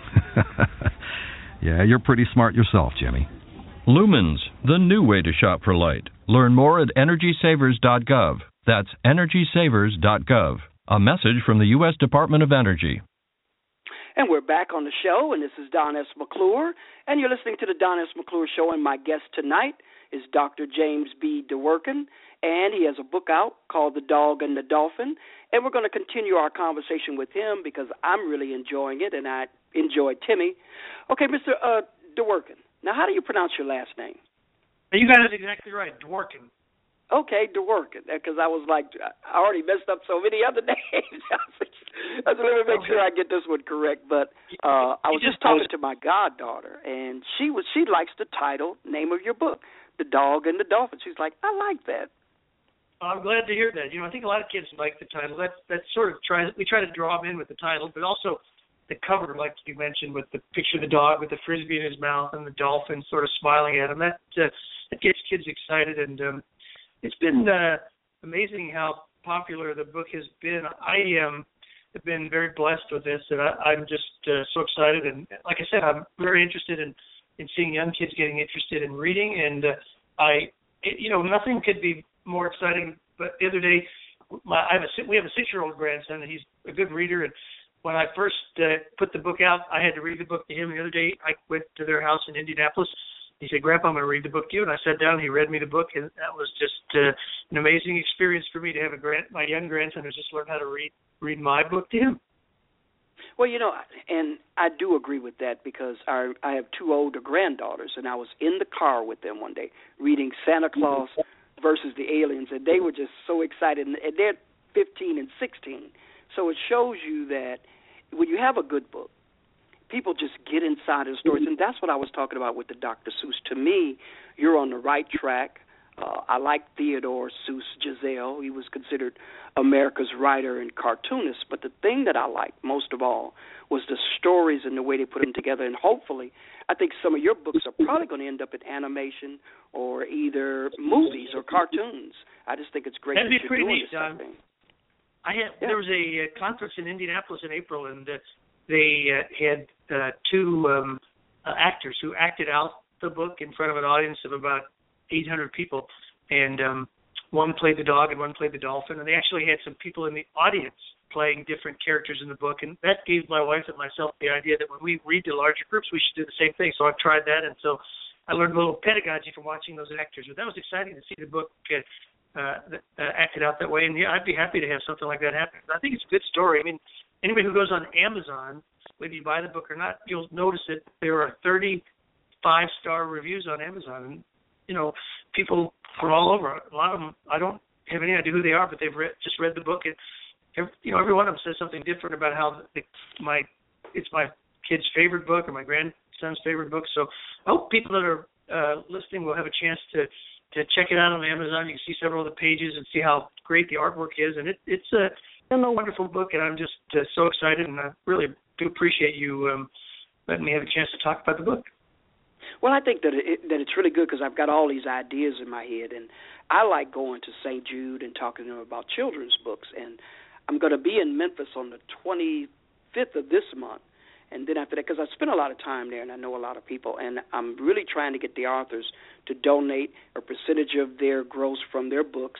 Yeah, you're pretty smart yourself, Jimmy. Lumens, the new way to shop for light. Learn more at EnergySavers.gov. That's EnergySavers.gov. A message from the U.S. Department of Energy. And we're back on the show, and this is Don S. McClure, and you're listening to the Don S. McClure Show, and my guest tonight is Dr. James B. DeWorkin, and he has a book out called The Dog and the Dolphin, and we're going to continue our conversation with him because I'm really enjoying it, and I enjoy Timmy. Okay, Mr. DeWorkin, now how do you pronounce your last name? You got it exactly right, DeWorkin. Okay, DeWorkin, because I was like, I already messed up so many other names. I was let me make sure I get this one correct. But I was just talking to my goddaughter, and she likes the title, name of your book, The Dog and the Dolphin. She's like, I like that. I'm glad to hear that. You know, I think a lot of kids like the title. That sort of we try to draw them in with the title, but also the cover, like you mentioned, with the picture of the dog with the frisbee in his mouth and the dolphin sort of smiling at him. That gets kids excited, and it's been amazing how popular the book has been. I have been very blessed with this, and I'm just so excited. And like I said, I'm very interested in seeing young kids getting interested in reading. And nothing could be more exciting. But the other day, we have a 6-year-old grandson, and he's a good reader. And when I first put the book out, I had to read the book to him. The other day, I went to their house in Indianapolis. He said, Grandpa, I'm going to read the book to you. And I sat down, and he read me the book, and that was just an amazing experience for me to have my young grandson who's just learned how to read my book to him. Well, you know, and I do agree with that because I have 2 older granddaughters, and I was in the car with them one day reading Santa Claus versus the Aliens, and they were just so excited. And they're 15 and 16. So it shows you that when you have a good book, people just get inside of the stories, and that's what I was talking about with the Dr. Seuss. To me, you're on the right track. I like Theodore Seuss Giselle. He was considered America's writer and cartoonist, but the thing that I liked most of all was the stories and the way they put them together, and hopefully I think some of your books are probably going to end up in animation or either movies or cartoons. I just think it's great That'd that be you're pretty doing neat, this Don. thing. There was a conference in Indianapolis in April, and they had 2 actors who acted out the book in front of an audience of about 800 people, and one played the dog and one played the dolphin, and they actually had some people in the audience playing different characters in the book, and that gave my wife and myself the idea that when we read to larger groups, we should do the same thing. So I've tried that, and so I learned a little pedagogy from watching those actors. But that was exciting to see the book acted out that way, and I'd be happy to have something like that happen. I think it's a good story. I mean, anybody who goes on Amazon, whether you buy the book or not, you'll notice that there are 30 5-star reviews on Amazon, and people from all over. A lot of them, I don't have any idea who they are, but they've just read the book, and every one of them says something different about how it's my kid's favorite book or my grandson's favorite book. So I hope people that are listening will have a chance to check it out on Amazon. You can see several of the pages and see how great the artwork is, and it's a wonderful book, and I'm just so excited, and I really do appreciate you letting me have a chance to talk about the book. Well, I think that it's really good because I've got all these ideas in my head, and I like going to St. Jude and talking to them about children's books. And I'm going to be in Memphis on the 25th of this month. And then after that, because I spent a lot of time there and I know a lot of people, and I'm really trying to get the authors to donate a percentage of their gross from their books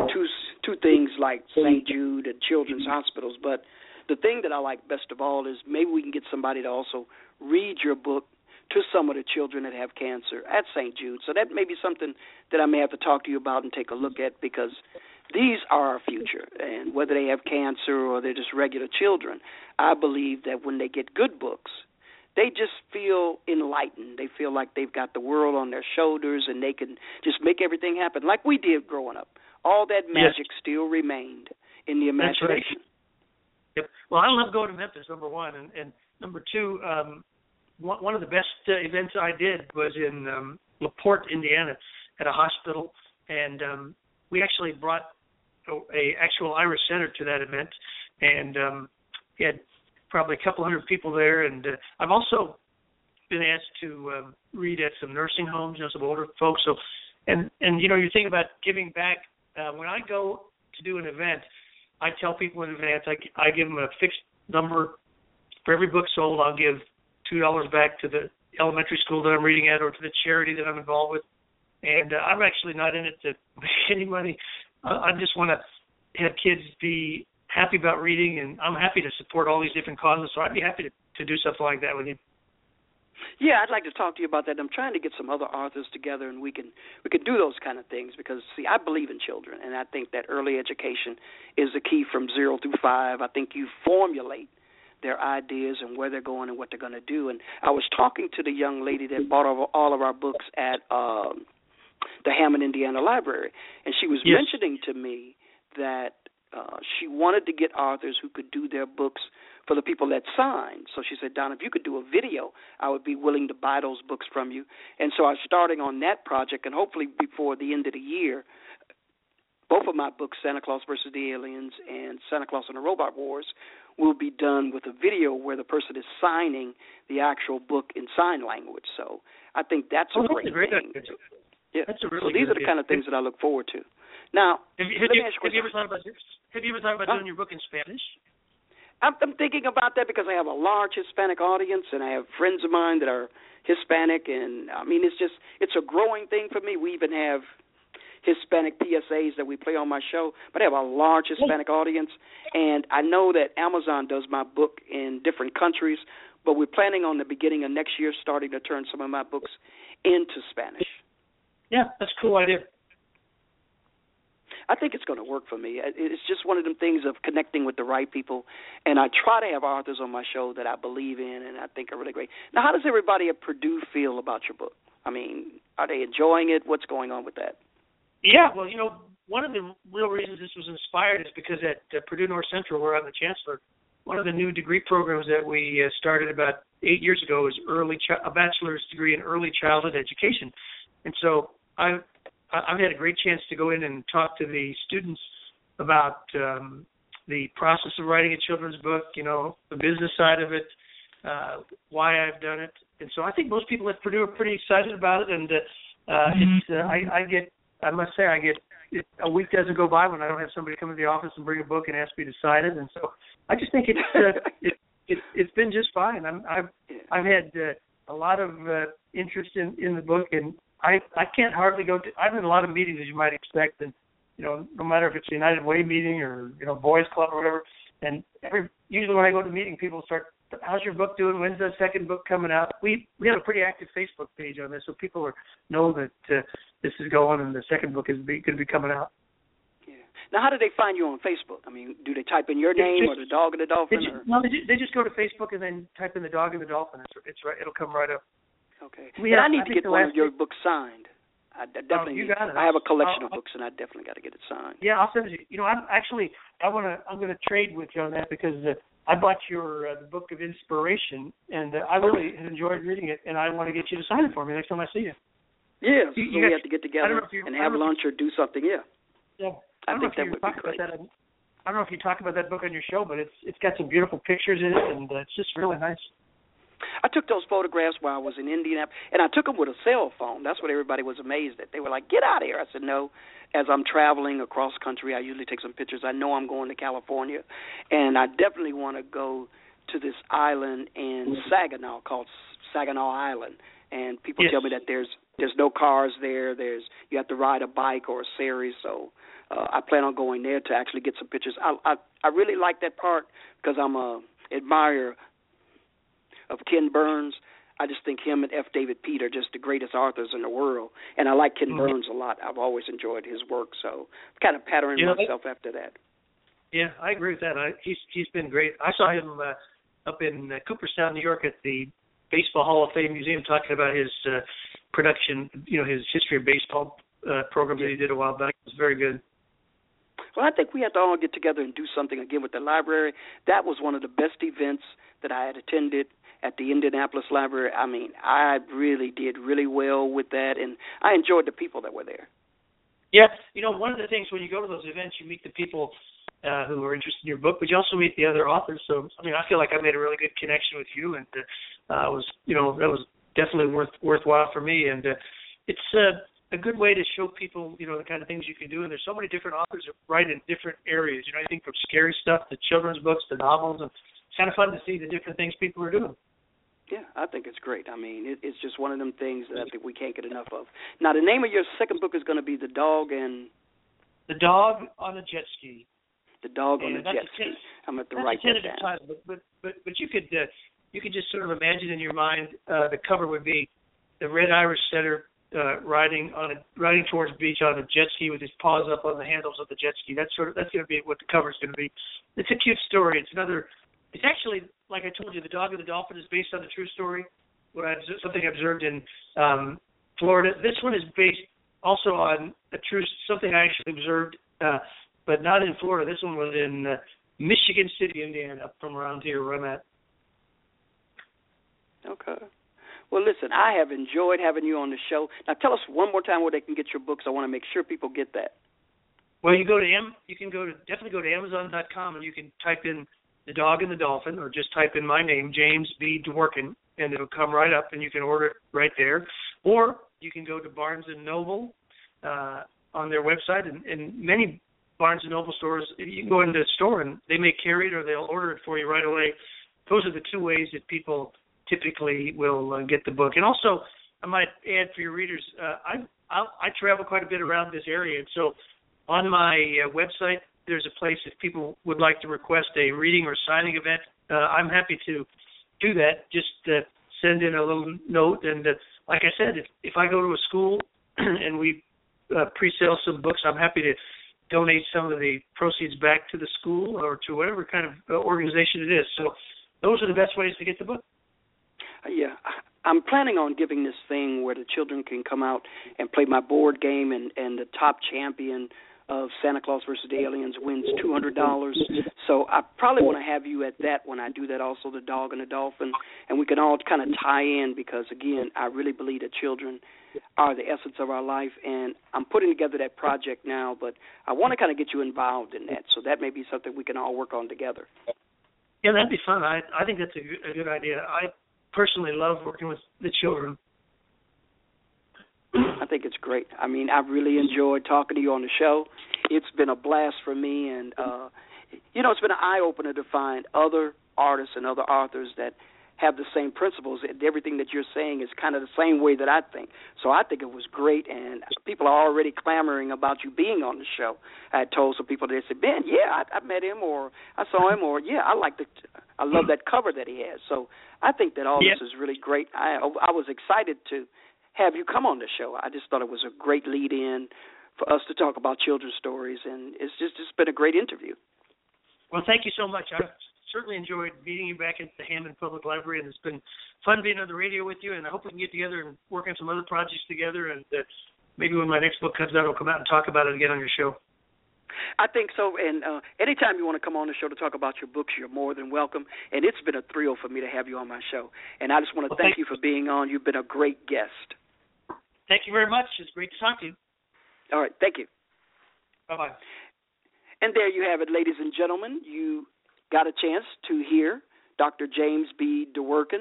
to things like St. Jude and children's hospitals. But the thing that I like best of all is maybe we can get somebody to also read your book to some of the children that have cancer at St. Jude. So that may be something that I may have to talk to you about and take a look at, because these are our future. And whether they have cancer or they're just regular children, I believe that when they get good books, they just feel enlightened. They feel like they've got the world on their shoulders and they can just make everything happen like we did growing up. All that magic still remained in the imagination. That's right. Yep. Well, I love going to Memphis, number one. And number two, one of the best events I did was in LaPorte, Indiana, at a hospital. And we actually brought a actual Irish Center to that event. And we had probably a couple hundred people there. And I've also been asked to read at some nursing homes, some older folks. So, and you think about giving back. When I go to do an event, I tell people in advance, I give them a fixed number. For every book sold, I'll give $2 back to the elementary school that I'm reading at or to the charity that I'm involved with. And I'm actually not in it to make any money. I just want to have kids be happy about reading, and I'm happy to support all these different causes, so I'd be happy to do something like that with you. Yeah, I'd like to talk to you about that. I'm trying to get some other authors together, and we can do those kind of things because, see, I believe in children, and I think that early education is the key from 0 through 5. I think you formulate their ideas and where they're going and what they're going to do. And I was talking to the young lady that bought all of our books at the Hammond, Indiana Library, and she was mentioning to me that she wanted to get authors who could do their books for the people that signed. So she said, Don, if you could do a video, I would be willing to buy those books from you. And so I'm starting on that project, and hopefully before the end of the year, both of my books, Santa Claus versus the Aliens and Santa Claus and the Robot Wars, will be done with a video where the person is signing the actual book in sign language. So I think that's a great thing. Yeah. That's a really so these are the kind of things that I look forward to. Now, have you ever thought about doing your book in Spanish? I'm thinking about that because I have a large Hispanic audience, and I have friends of mine that are Hispanic, and I mean it's a growing thing for me. We even have Hispanic PSAs that we play on my show, but I have a large Hispanic audience, and I know that Amazon does my book in different countries, but we're planning on the beginning of next year starting to turn some of my books into Spanish. Yeah, that's a cool idea. I think it's going to work for me. It's just one of them things of connecting with the right people, and I try to have authors on my show that I believe in and I think are really great. Now, how does everybody at Purdue feel about your book? I mean, are they enjoying it? What's going on with that? Yeah, well, one of the real reasons this was inspired is because at Purdue North Central, where I'm the chancellor, one of the new degree programs that we started about 8 years ago is a bachelor's degree in early childhood education. And so I've had a great chance to go in and talk to the students about the process of writing a children's book, the business side of it, why I've done it. And so I think most people at Purdue are pretty excited about it. And I must say, a week doesn't go by when I don't have somebody come to the office and bring a book and ask me to sign it. And so I just think it's been just fine. I've had a lot of interest in the book, and I can't hardly go to. I'm in a lot of meetings, as you might expect, and no matter if it's a United Way meeting or Boys Club or whatever. And usually when I go to a meeting, people start, "How's your book doing? When's the second book coming out?" We have a pretty active Facebook page on this, so people know that this is going and the second book is going to be coming out. Yeah. Now, how do they find you on Facebook? I mean, do they type in your name or the Dog and the Dolphin? They just go to Facebook and then type in the Dog and the Dolphin. It's right. It'll come right up. Okay. I need to get one of your books signed. I definitely. You got it. I have a collection of books, and I definitely got to get it signed. Yeah, I'll send it to you. I'm going to trade with you on that because I bought your the Book of Inspiration, and I really enjoyed reading it, and I want to get you to sign it for me next time I see you. Yeah, so we have to get together and have lunch or do something. Yeah. Yeah. I think that would be great. I don't know if you talk about that book on your show, but it's got some beautiful pictures in it, and it's just really nice. I took those photographs while I was in Indianapolis, and I took them with a cell phone. That's what everybody was amazed at. They were like, "Get out of here!" I said, "No." As I'm traveling across country, I usually take some pictures. I know I'm going to California, and I definitely want to go to this island in Saginaw called Saginaw Island. And people tell me that there's no cars there. You have to ride a bike or a series. So I plan on going there to actually get some pictures. I really like that part because I'm a admirer of Ken Burns. I just think him and F. David Pete are just the greatest authors in the world. And I like Ken Burns a lot. I've always enjoyed his work. So I'm kind of patterning myself after that. Yeah, I agree with that. He's been great. I saw him up in Cooperstown, New York at the Baseball Hall of Fame Museum talking about his production, his history of baseball program that he did a while back. It was very good. Well, I think we have to all get together and do something again with the library. That was one of the best events that I had attended at the Indianapolis Library. I mean, I really did really well with that, and I enjoyed the people that were there. Yeah, one of the things when you go to those events, you meet the people who are interested in your book, but you also meet the other authors. So, I feel like I made a really good connection with you, and that was definitely worthwhile for me. And it's a good way to show people, the kind of things you can do. And there's so many different authors that write in different areas. Anything from scary stuff to children's books to novels, and it's kind of fun to see the different things people are doing. Yeah, I think it's great. It's just one of them things that I think we can't get enough of. Now, the name of your second book is going to be The Dog on a Jet Ski. The Dog on a Jet Ski. I'm going to write that down. Title, but you could just sort of imagine in your mind the cover would be the Red Irish Setter riding towards the beach on a jet ski with his paws up on the handles of the jet ski. That's going to be what the cover is going to be. It's a cute story. It's actually, like I told you, The Dog and the Dolphin is based on a true story. Something I observed in Florida. This one is based also on something I actually observed, but not in Florida. This one was in Michigan City, Indiana, from around here where I'm at. Okay. Well, listen, I have enjoyed having you on the show. Now, tell us one more time where they can get your books. I want to make sure people get that. Well, you can definitely go to Amazon.com, and you can type in The Dog and the Dolphin, or just type in my name, James B. Dworkin, and it'll come right up, and you can order it right there. Or you can go to Barnes & Noble on their website, and many Barnes & Noble stores, you can go into the store, and they may carry it, or they'll order it for you right away. Those are the two ways that people typically will get the book. And also, I might add for your readers, I travel quite a bit around this area, and so on my website, there's a place if people would like to request a reading or signing event. I'm happy to do that. Just send in a little note. And like I said, if I go to a school and we pre-sale some books, I'm happy to donate some of the proceeds back to the school or to whatever kind of organization it is. So those are the best ways to get the book. Yeah. I'm planning on giving this thing where the children can come out and play my board game, and the top champion of Santa Claus versus the Aliens wins $200. So I probably want to have you at that when I do that, also The Dog and the Dolphin, and we can all kind of tie in because, again, I really believe that children are the essence of our life, and I'm putting together that project now, but I want to kind of get you involved in that, so that may be something we can all work on together. Yeah, that'd be fun. I think that's a good idea. I personally love working with the children. I think it's great. I've really enjoyed talking to you on the show. It's been a blast for me, and, it's been an eye-opener to find other artists and other authors that have the same principles, and everything that you're saying is kind of the same way that I think. So I think it was great, and people are already clamoring about you being on the show. I had told some people, they said, Ben, I met him, or I saw him, or, I love that cover that he has. So I think that all this is really great. I was excited to have you come on the show. I just thought it was a great lead-in for us to talk about children's stories, and it's been a great interview. Well, thank you so much. I certainly enjoyed meeting you back at the Hammond Public Library, and it's been fun being on the radio with you, and I hope we can get together and work on some other projects together, and maybe when my next book comes out, I'll come out and talk about it again on your show. I think so, and anytime you want to come on the show to talk about your books, you're more than welcome, and it's been a thrill for me to have you on my show, and I just want to thank you for being on. You've been a great guest. Thank you very much. It's great to talk to you. All right, thank you. Bye-bye. And there you have it, ladies and gentlemen. You got a chance to hear Dr. James B. Dworkin,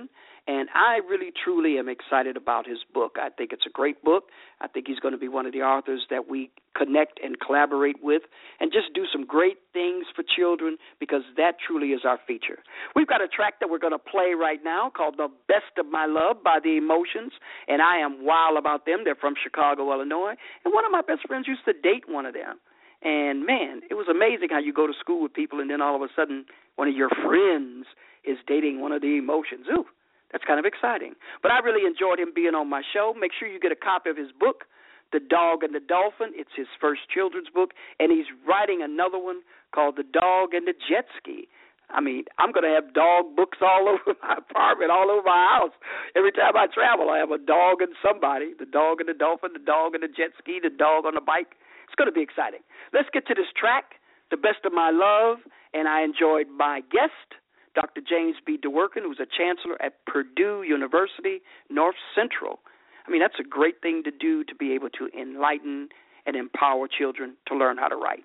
And I really, truly am excited about his book. I think it's a great book. I think he's going to be one of the authors that we connect and collaborate with and just do some great things for children, because that truly is our feature. We've got a track that we're going to play right now called The Best of My Love by The Emotions, and I am wild about them. They're from Chicago, Illinois, and one of my best friends used to date one of them. And, man, it was amazing how you go to school with people and then all of a sudden one of your friends is dating one of The Emotions. Ooh. That's kind of exciting. But I really enjoyed him being on my show. Make sure you get a copy of his book, The Dog and the Dolphin. It's his first children's book, and he's writing another one called The Dog and the Jet Ski. I mean, I'm going to have dog books all over my apartment, all over my house. Every time I travel, I have a dog and somebody, the dog and the dolphin, the dog and the jet ski, the dog on the bike. It's going to be exciting. Let's get to this track, The Best of My Love, and I enjoyed my guest, Dr. James B. DeWorkin, who's a chancellor at Purdue University, North Central. I mean, that's a great thing to do, to be able to enlighten and empower children to learn how to write.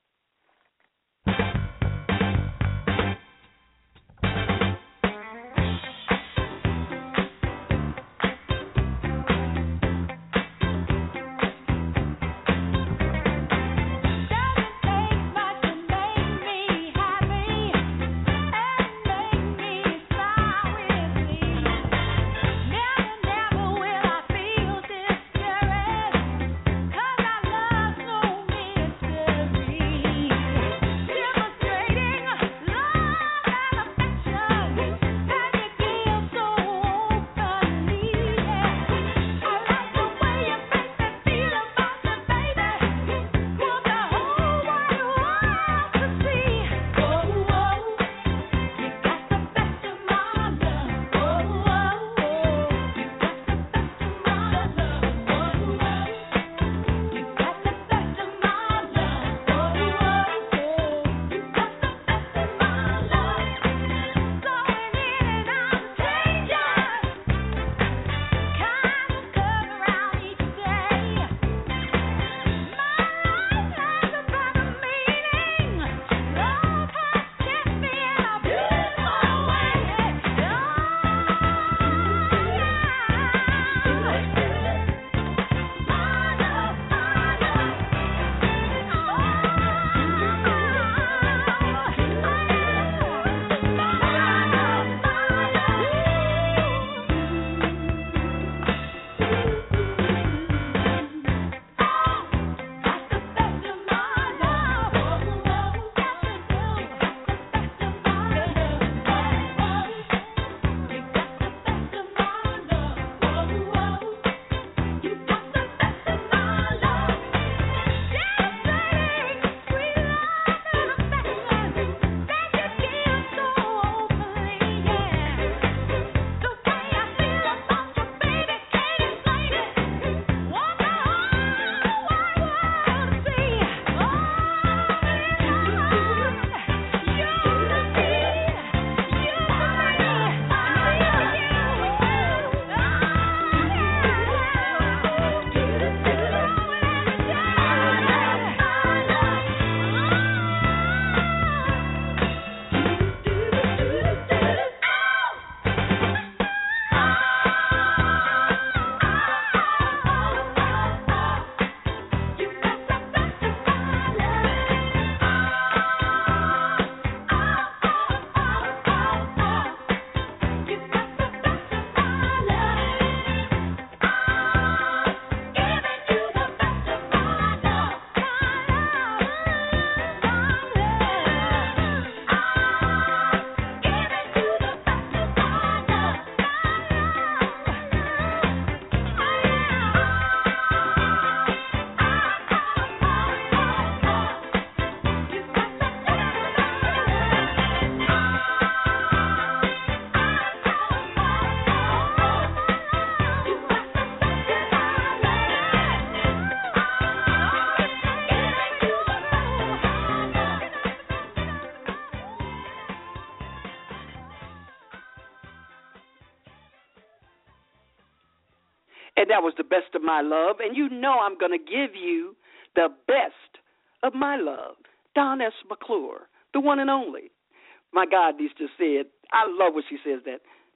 And that was The Best of My Love. And you know I'm going to give you the best of my love. Don S. McClure, the one and only. My God used to say it. I love when she says that.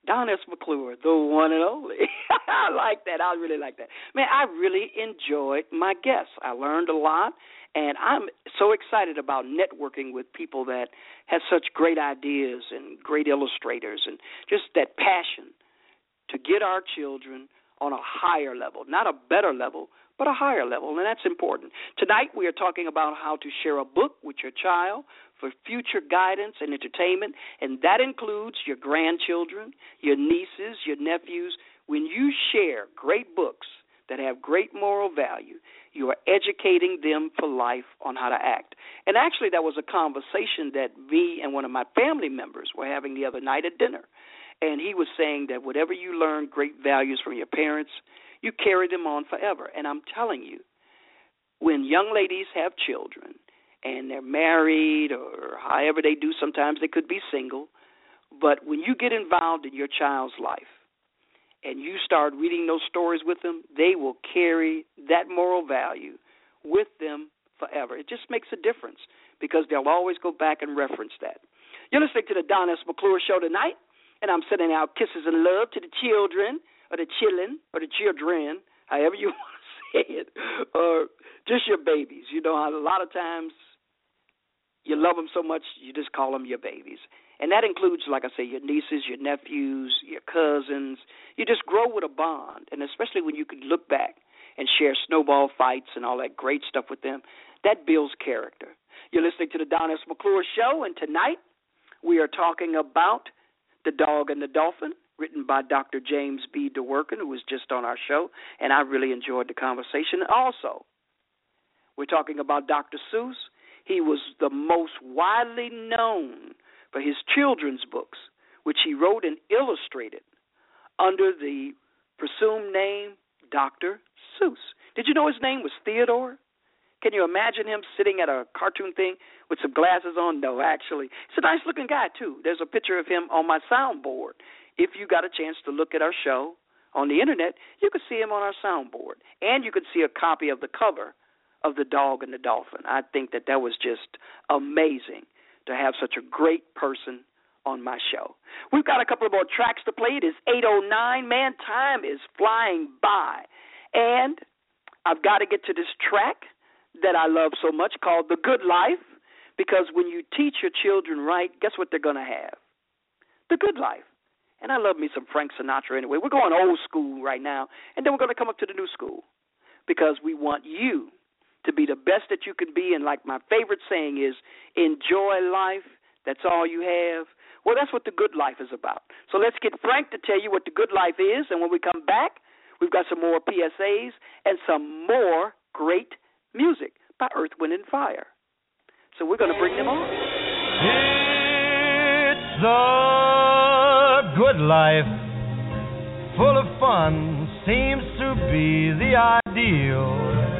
Don S. McClure, the one and only. I like that. I really like that. Man, I really enjoyed my guests. I learned a lot, and I'm so excited about networking with people that have such great ideas and great illustrators and just that passion to get our children on a higher level, not a better level, but a higher level, and that's important. Tonight we are talking about how to share a book with your child for future guidance and entertainment, and that includes your grandchildren, your nieces, your nephews. When you share great books that have great moral value, you are educating them for life on how to act. And actually that was a conversation that me and one of my family members were having the other night at dinner, and he was saying that whatever you learn great values from your parents, you carry them on forever. And I'm telling you, when young ladies have children and they're married or however they do, sometimes they could be single, but when you get involved in your child's life and you start reading those stories with them, they will carry that moral value with them forever. It just makes a difference because they'll always go back and reference that. You're listening to the Don S. McClure Show tonight, and I'm sending out kisses and love to the children, or the chillin', or the children, however you want to say it, or just your babies. You know how a lot of times you love them so much, you just call them your babies. And that includes, like I say, your nieces, your nephews, your cousins. You just grow with a bond, and especially when you can look back and share snowball fights and all that great stuff with them, that builds character. You're listening to the Don S. McClure Show, and tonight we are talking about The Dog and the Dolphin, written by Dr. James B. DeWorkin, who was just on our show, and I really enjoyed the conversation. Also, we're talking about Dr. Seuss. He was the most widely known for his children's books, which he wrote and illustrated under the presumed name Dr. Seuss. Did you know his name was Theodore? Can you imagine him sitting at a cartoon thing with some glasses on? No, actually. He's a nice-looking guy, too. There's a picture of him on my soundboard. If you got a chance to look at our show on the Internet, you could see him on our soundboard. And you could see a copy of the cover of The Dog and the Dolphin. I think that was just amazing to have such a great person on my show. We've got a couple of more tracks to play. It is 8:09. Man, time is flying by. And I've got to get to this track that I love so much called The Good Life, because when you teach your children right, guess what they're going to have? The good life. And I love me some Frank Sinatra anyway. We're going old school right now, and then we're going to come up to the new school because we want you to be the best that you can be. And like my favorite saying is, enjoy life. That's all you have. Well, that's what the good life is about. So let's get Frank to tell you what the good life is, and when we come back, we've got some more PSAs and some more great music by Earth, Wind, and Fire. So we're going to bring them on. It's the good life, full of fun, seems to be the ideal.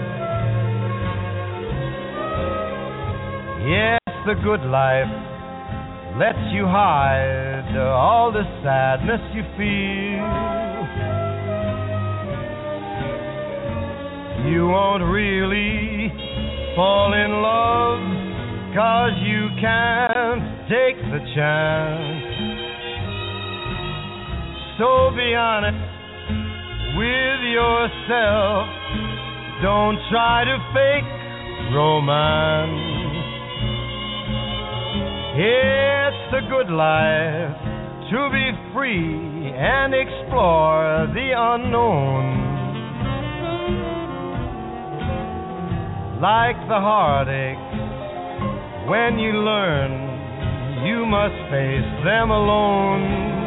Yes, the good life lets you hide all the sadness you feel. You won't really fall in love, 'cause you can't take the chance. So be honest with yourself. Don't try to fake romance. It's the good life to be free and explore the unknown. Like the heartaches, when you learn, you must face them alone.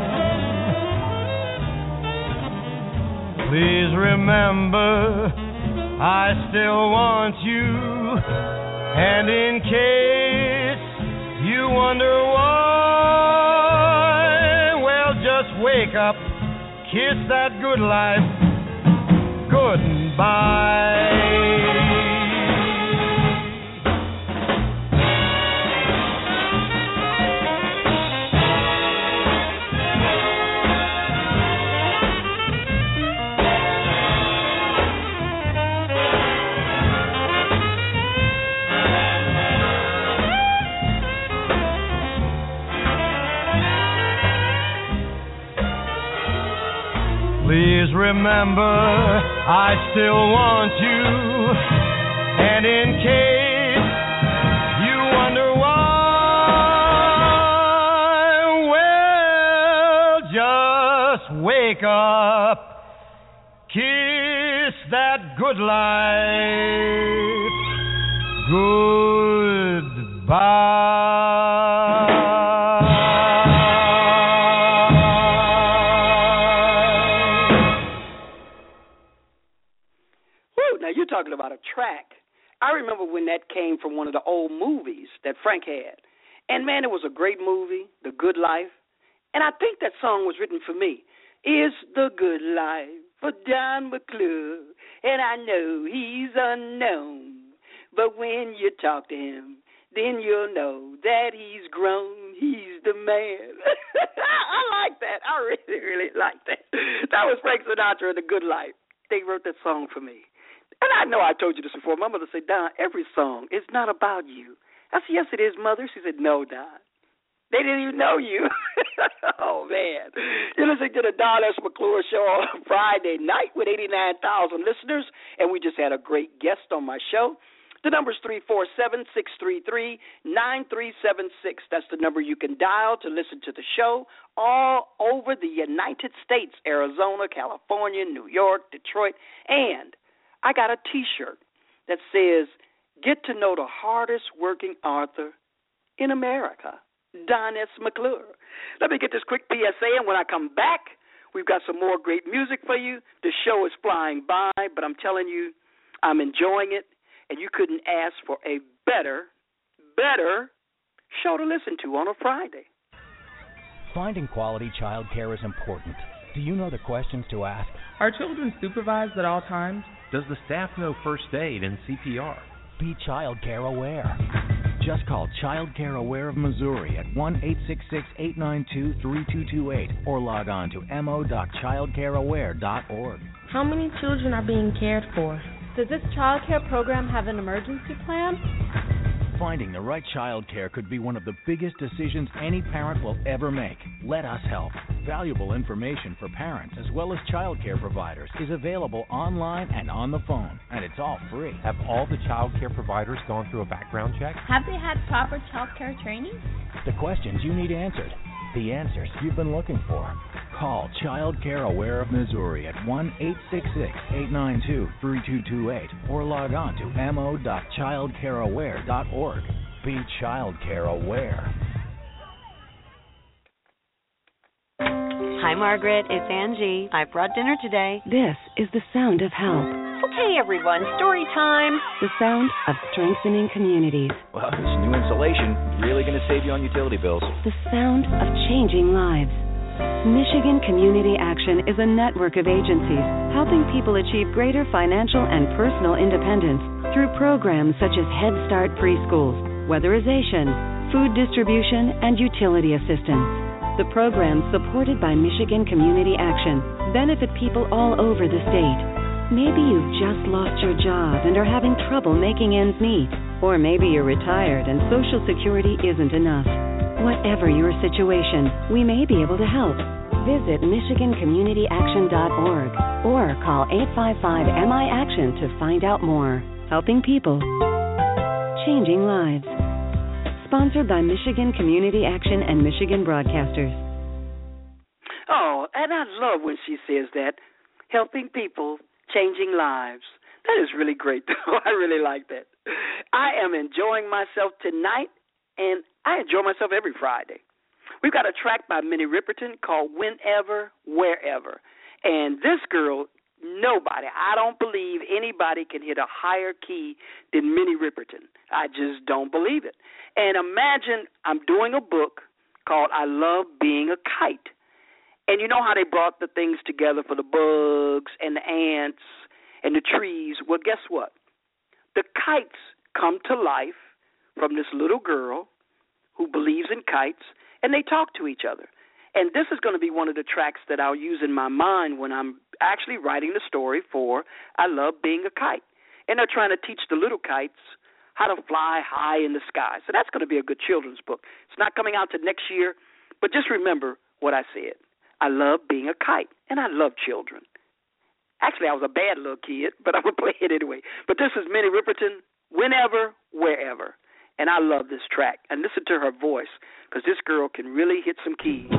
Please remember, I still want you, and in case you wonder why, well, just wake up, kiss that good life goodbye. Please remember, I still want you. And in case you wonder why, well, just wake up, kiss that good life goodbye. You're talking about a track. I remember when that came from one of the old movies that Frank had. And, man, it was a great movie, The Good Life. And I think that song was written for me. It's the good life for Don McClure, and I know he's unknown. But when you talk to him, then you'll know that he's grown. He's the man. I like that. I really, really like that. That was Frank Sinatra, The Good Life. They wrote that song for me. And I know I told you this before. My mother said, Don, every song is not about you. I said, yes, it is, Mother. She said, no, Don. They didn't even know you. Oh, man. You're listening to the Don S. McClure Show on Friday night with 89,000 listeners, and we just had a great guest on my show. The number is 347-633-9376. That's the number you can dial to listen to the show all over the United States, Arizona, California, New York, Detroit, and I got a T-shirt that says, get to know the hardest working author in America, Don S. McClure. Let me get this quick PSA, and when I come back, we've got some more great music for you. The show is flying by, but I'm telling you, I'm enjoying it, and you couldn't ask for a better show to listen to on a Friday. Finding quality child care is important. Do you know the questions to ask? Are children supervised at all times? Does the staff know first aid and CPR? Be child care aware. Just call Child Care Aware of Missouri at 1-866-892-3228 or log on to mo.childcareaware.org. How many children are being cared for? Does this child care program have an emergency plan? Finding the right child care could be one of the biggest decisions any parent will ever make. Let us help. Valuable information for parents as well as child care providers is available online and on the phone, and it's all free. Have all the child care providers gone through a background check? Have they had proper child care training? The questions you need answered. The answers you've been looking for. Call Child Care Aware of Missouri at 1-866-892-3228 or log on to mo.childcareaware.org. Be child care aware. Hi, Margaret. It's Angie. I brought dinner today. This is the sound of help. Okay, everyone. Story time. The sound of strengthening communities. Well, this new insulation really going to save you on utility bills. The sound of changing lives. Michigan Community Action is a network of agencies helping people achieve greater financial and personal independence through programs such as Head Start preschools, weatherization, food distribution, and utility assistance. The programs supported by Michigan Community Action benefit people all over the state. Maybe you've just lost your job and are having trouble making ends meet. Or maybe you're retired and Social Security isn't enough. Whatever your situation, we may be able to help. Visit MichiganCommunityAction.org or call 855-MI-ACTION to find out more. Helping people, changing lives. Sponsored by Michigan Community Action and Michigan Broadcasters. Oh, and I love when she says that. Helping people, changing lives. That is really great, though. I really like that. I am enjoying myself tonight, and I enjoy myself every Friday. We've got a track by Minnie Riperton called Whenever, Wherever. And this girl, nobody, I don't believe anybody can hit a higher key than Minnie Riperton. I just don't believe it. And imagine I'm doing a book called I Love Being a Kite. And you know how they brought the things together for the bugs and the ants and the trees? Well, guess what? The kites come to life from this little girl who believes in kites, and they talk to each other. And this is going to be one of the tracks that I'll use in my mind when I'm actually writing the story for I Love Being a Kite. And they're trying to teach the little kites how to fly high in the sky. So that's going to be a good children's book. It's not coming out till next year, but just remember what I said. I love being a kite, and I love children. Actually, I was a bad little kid, but I'm going to play it anyway. But this is Minnie Riperton, Whenever, Wherever. And I love this track. And listen to her voice, because this girl can really hit some keys.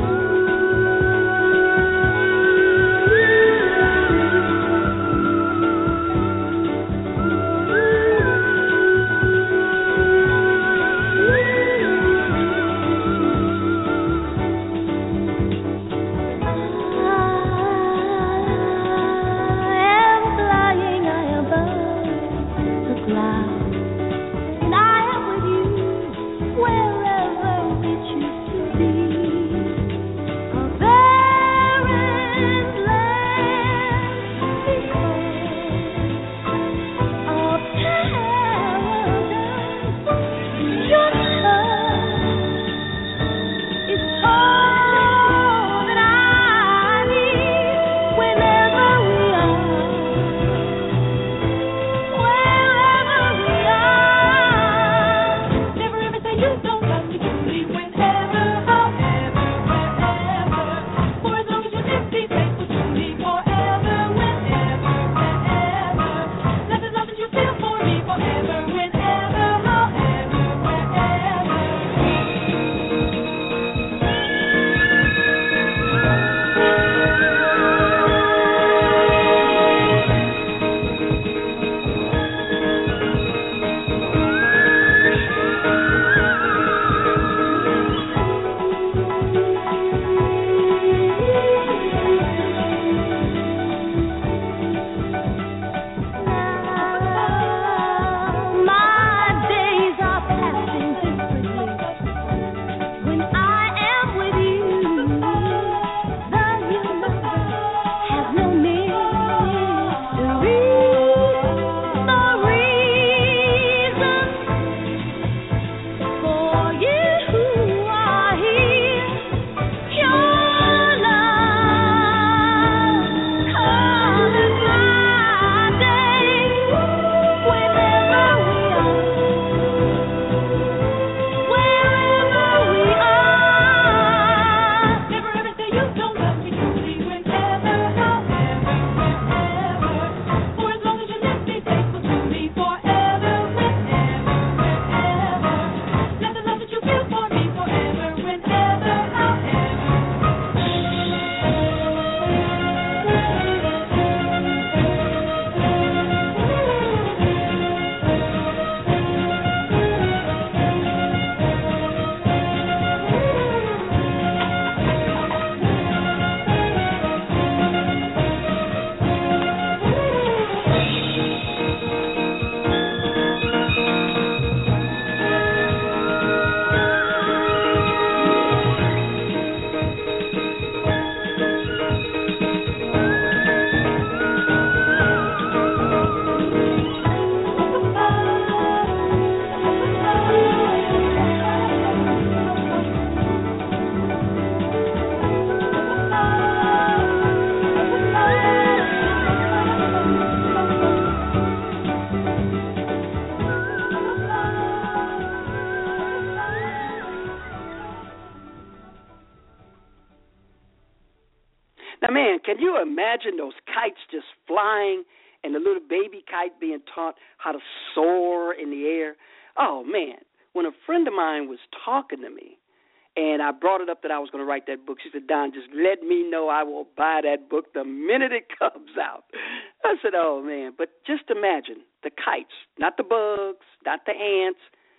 Now, man, can you imagine those kites just flying and the little baby kite being taught how to soar in the air? Oh, man, when a friend of mine was talking to me, and I brought it up that I was going to write that book, she said, Don, just let me know. I will buy that book the minute it comes out. I said, oh, man, but just imagine the kites, not the bugs, not the ants,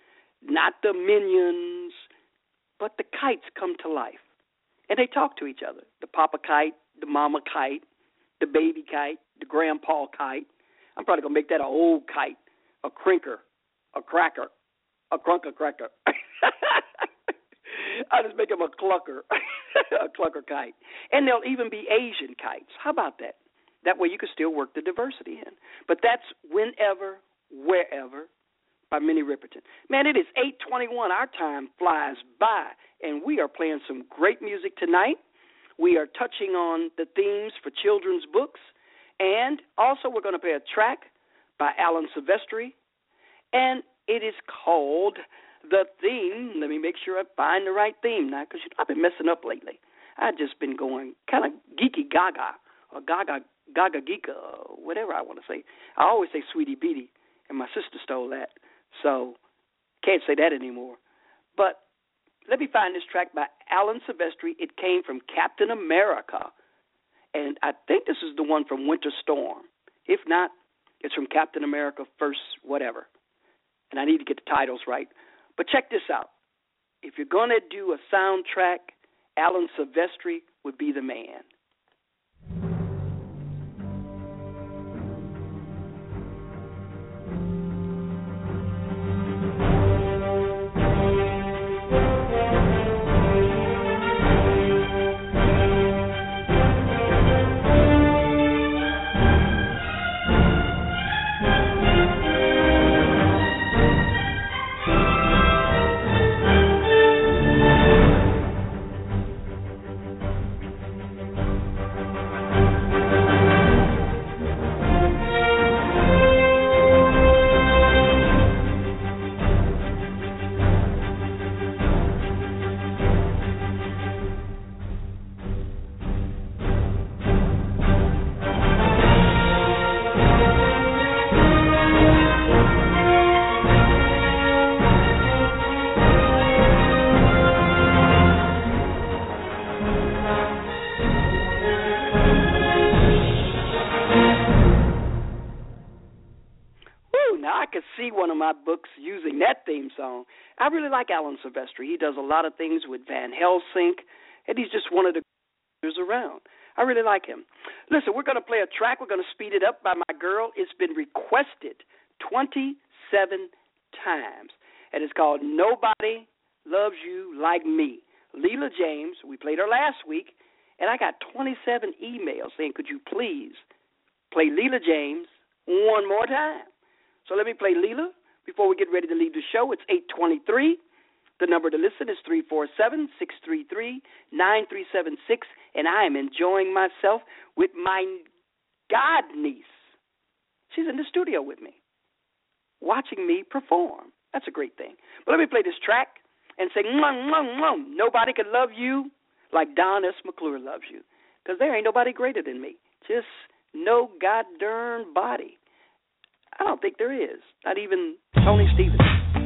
not the minions, but the kites come to life. And they talk to each other, the papa kite, the mama kite, the baby kite, the grandpa kite. I'm probably going to make that an old kite, a crinker, a cracker, a crunker cracker. I'll just make them a clucker, a clucker kite. And there'll even be Asian kites. How about that? That way you can still work the diversity in. But that's Whenever, Wherever by Minnie Riperton. Man, it is 8:21. Our time flies by, and we are playing some great music tonight. We are touching on the themes for children's books, and also we're going to play a track by Alan Silvestri, and it is called The Theme. Let me make sure I find the right theme now, because I've been messing up lately. I've just been going kind of geeky gaga or gaga geeka, or whatever I want to say. I always say Sweetie Beattie, and my sister stole that, so can't say that anymore. But let me find this track by Alan Silvestri. It came from Captain America, and I think this is the one from Winter Storm. If not, it's from Captain America First whatever, and I need to get the titles right. But check this out. If you're going to do a soundtrack, Alan Silvestri would be the man. One of my books using that theme song. I really like Alan Silvestri. He does a lot of things with Van Helsing, and he's just one of the greatest around. I really like him. Listen, we're going to play a track. We're going to speed it up by my girl. It's been requested 27 times, and it's called Nobody Loves You Like Me. Leela James, we played her last week, and I got 27 emails saying, could you please play Leela James one more time? So let me play Leela before we get ready to leave the show. It's 8:23. The number to listen is 347-633-9376, and I am enjoying myself with my godniece. She's in the studio with me, watching me perform. That's a great thing. But let me play this track and say, nobody could love you like Don S. McClure loves you, because there ain't nobody greater than me. Just no goddamn body. I don't think there is. Not even Tony Stevens.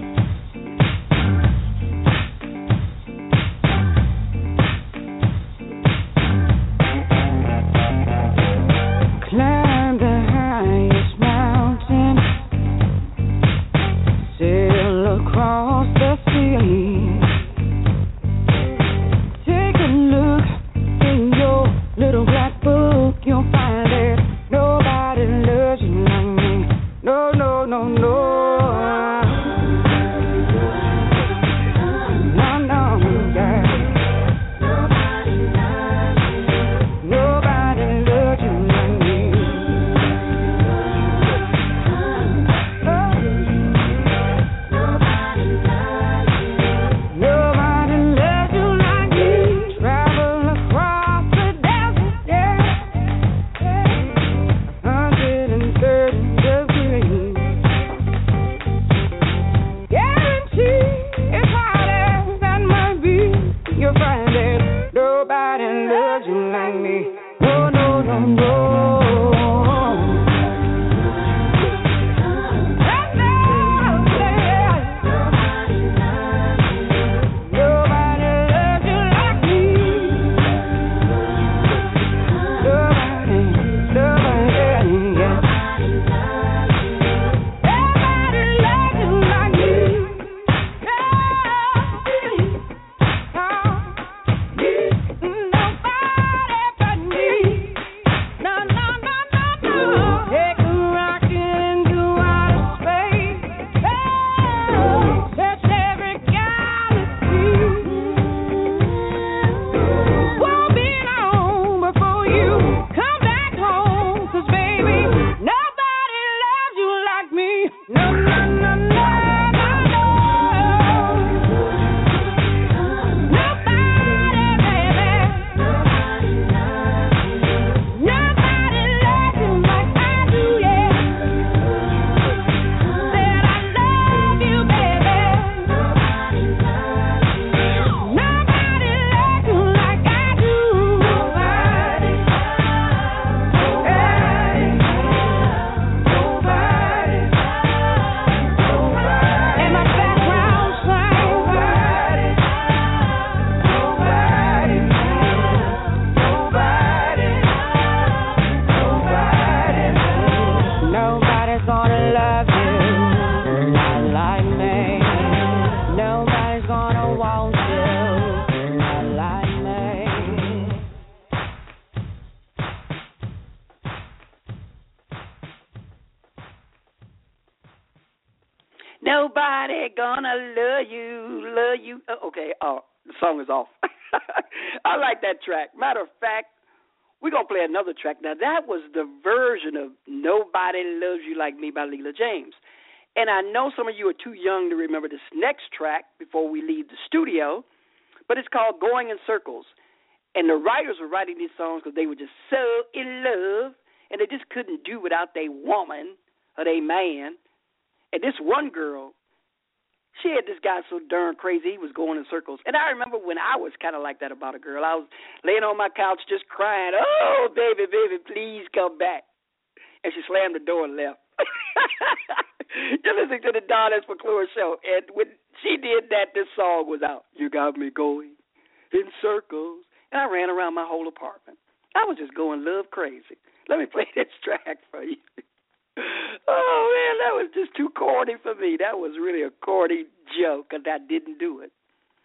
Climb the highest mountain, sail across the sea. Take a look in your little black book, you'll find that nobody loves you like me. No, no, no, no. No, no, yeah. Nobody loves you like me. Nobody loves you like me. Travel across the desert, yeah. 130 degrees. Guarantee it's harder than might be. You'll find that nobody loves you like me. No, no, no, no. Nobody loves you like me. Nobody, yeah. Nobody loves you like me. Nobody but me. No, no. Nobody gonna love you. Okay, the song is off. I like that track. Matter of fact, we're going to play another track. Now, that was the version of Nobody Loves You Like Me by Leela James. And I know some of you are too young to remember this next track before we leave the studio, but it's called Going in Circles. And the writers were writing these songs because they were just so in love, and they just couldn't do without their woman or their man. And this one girl, she had this guy so darn crazy, he was going in circles. And I remember when I was kind of like that about a girl. I was laying on my couch just crying, oh, baby, please come back. And she slammed the door and left. You're listening to the Don S. McClure Show. And when she did that, this song was out. You got me going in circles. And I ran around my whole apartment. I was just going love crazy. Let me play this track for you. Oh, man, that was just too corny for me. That was really a corny joke, and I didn't do it.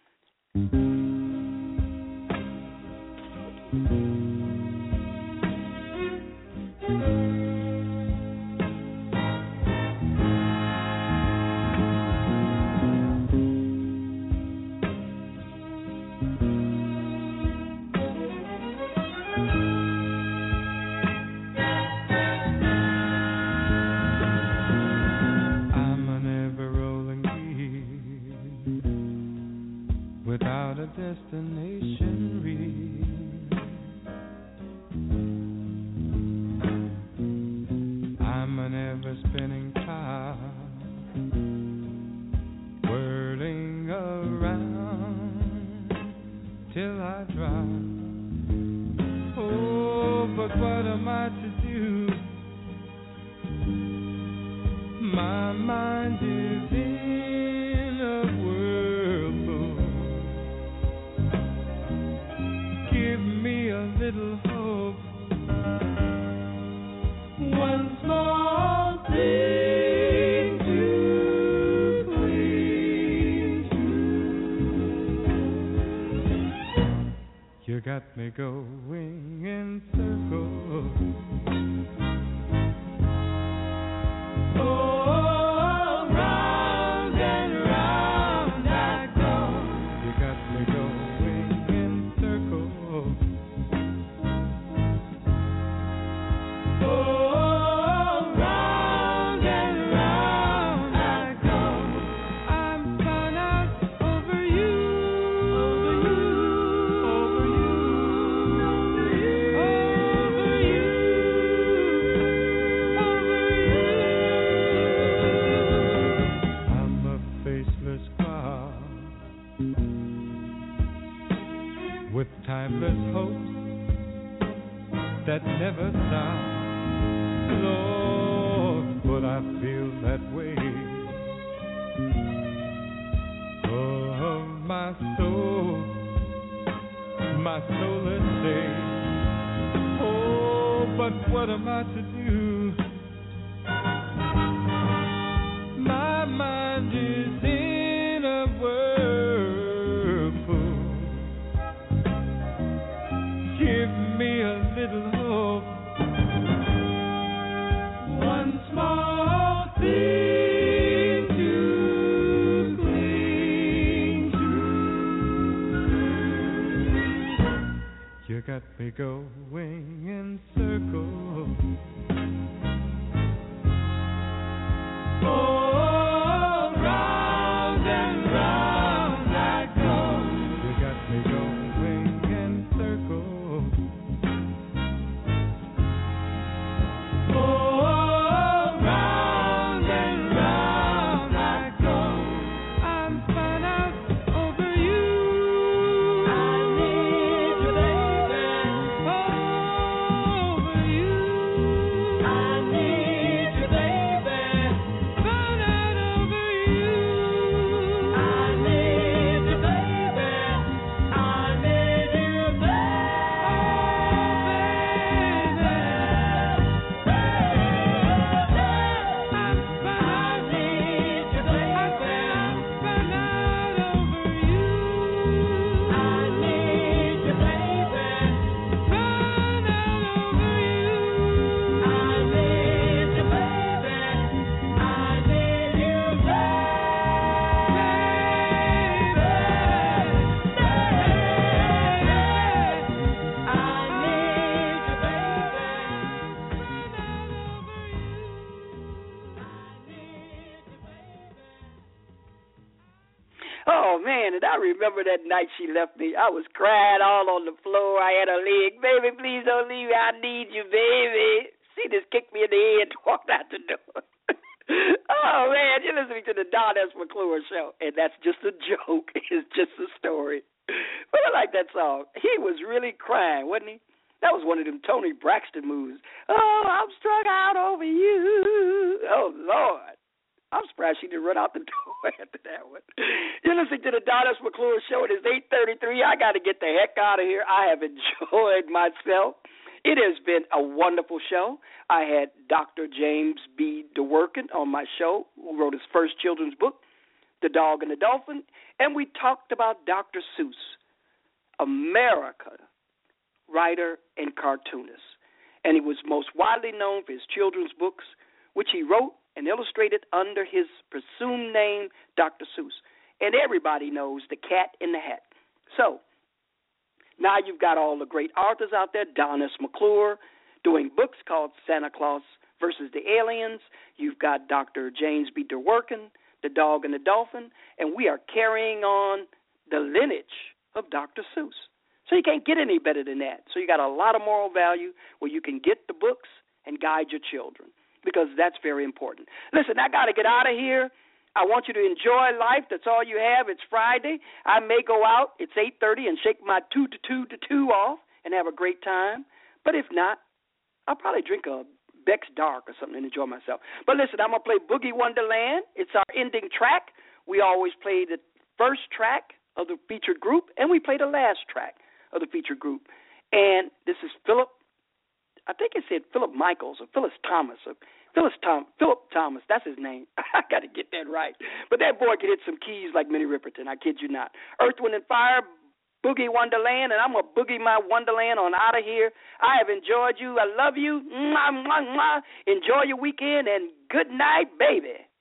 Destination reach. I'm an ever-spinning top, whirling around till I drop. Oh, but what am I to do? My mind is in a whirlpool. Give me a little hope. One small thing to cling to. You got me going in circles. Oh. Timeless hopes that never stop, Lord, but I feel that way. Oh, my soul is saved. Oh, but what am I to do? My mind is in a whirlpool. Give me a little hope. One small thing to cling to. You got me going in circles. Oh. I remember that night she left me. I was crying all on the floor. I had her leg. Baby, please don't leave me. I need you, baby. She just kicked me in the head and walked out the door. Oh, man, you're listening to the Don S. McClure Show, and that's just a joke. It's just a story. But I like that song. He was really crying, wasn't he? That was one of them Tony Braxton moves. Oh, I'm strung out over you. Oh, Lord. I'm surprised she didn't run out the door after that one. You're listening to the Don S. McClure Show. It is 8:33. I got to get the heck out of here. I have enjoyed myself. It has been a wonderful show. I had Dr. James B. DeWorkin on my show, who wrote his first children's book, The Dog and the Dolphin, and we talked about Dr. Seuss, America writer and cartoonist. And he was most widely known for his children's books, which he wrote and illustrated under his presumed name, Dr. Seuss. And everybody knows The Cat in the Hat. So, now you've got all the great authors out there, Don S. McClure, doing books called Santa Claus versus the Aliens. You've got Dr. James B. DeWorkin, The Dog and the Dolphin, and we are carrying on the lineage of Dr. Seuss. So you can't get any better than that. So you got a lot of moral value where you can get the books and guide your children, because that's very important. Listen, I got to get out of here. I want you to enjoy life. That's all you have. It's Friday. I may go out. It's 8:30 and shake my 2 off and have a great time. But if not, I'll probably drink a Beck's Dark or something and enjoy myself. But listen, I'm going to play Boogie Wonderland. It's our ending track. We always play the first track of the featured group, and we play the last track of the featured group. And this is Philip, I think it said Philip Michaels or Phyllis Thomas or Philip Thomas, that's his name. I got to get that right. But that boy can hit some keys like Minnie Riperton, I kid you not. Earth, Wind, and Fire, Boogie Wonderland, and I'm going to boogie my Wonderland on out of here. I have enjoyed you. I love you. Mwah, mwah, mwah. Enjoy your weekend, and good night, baby.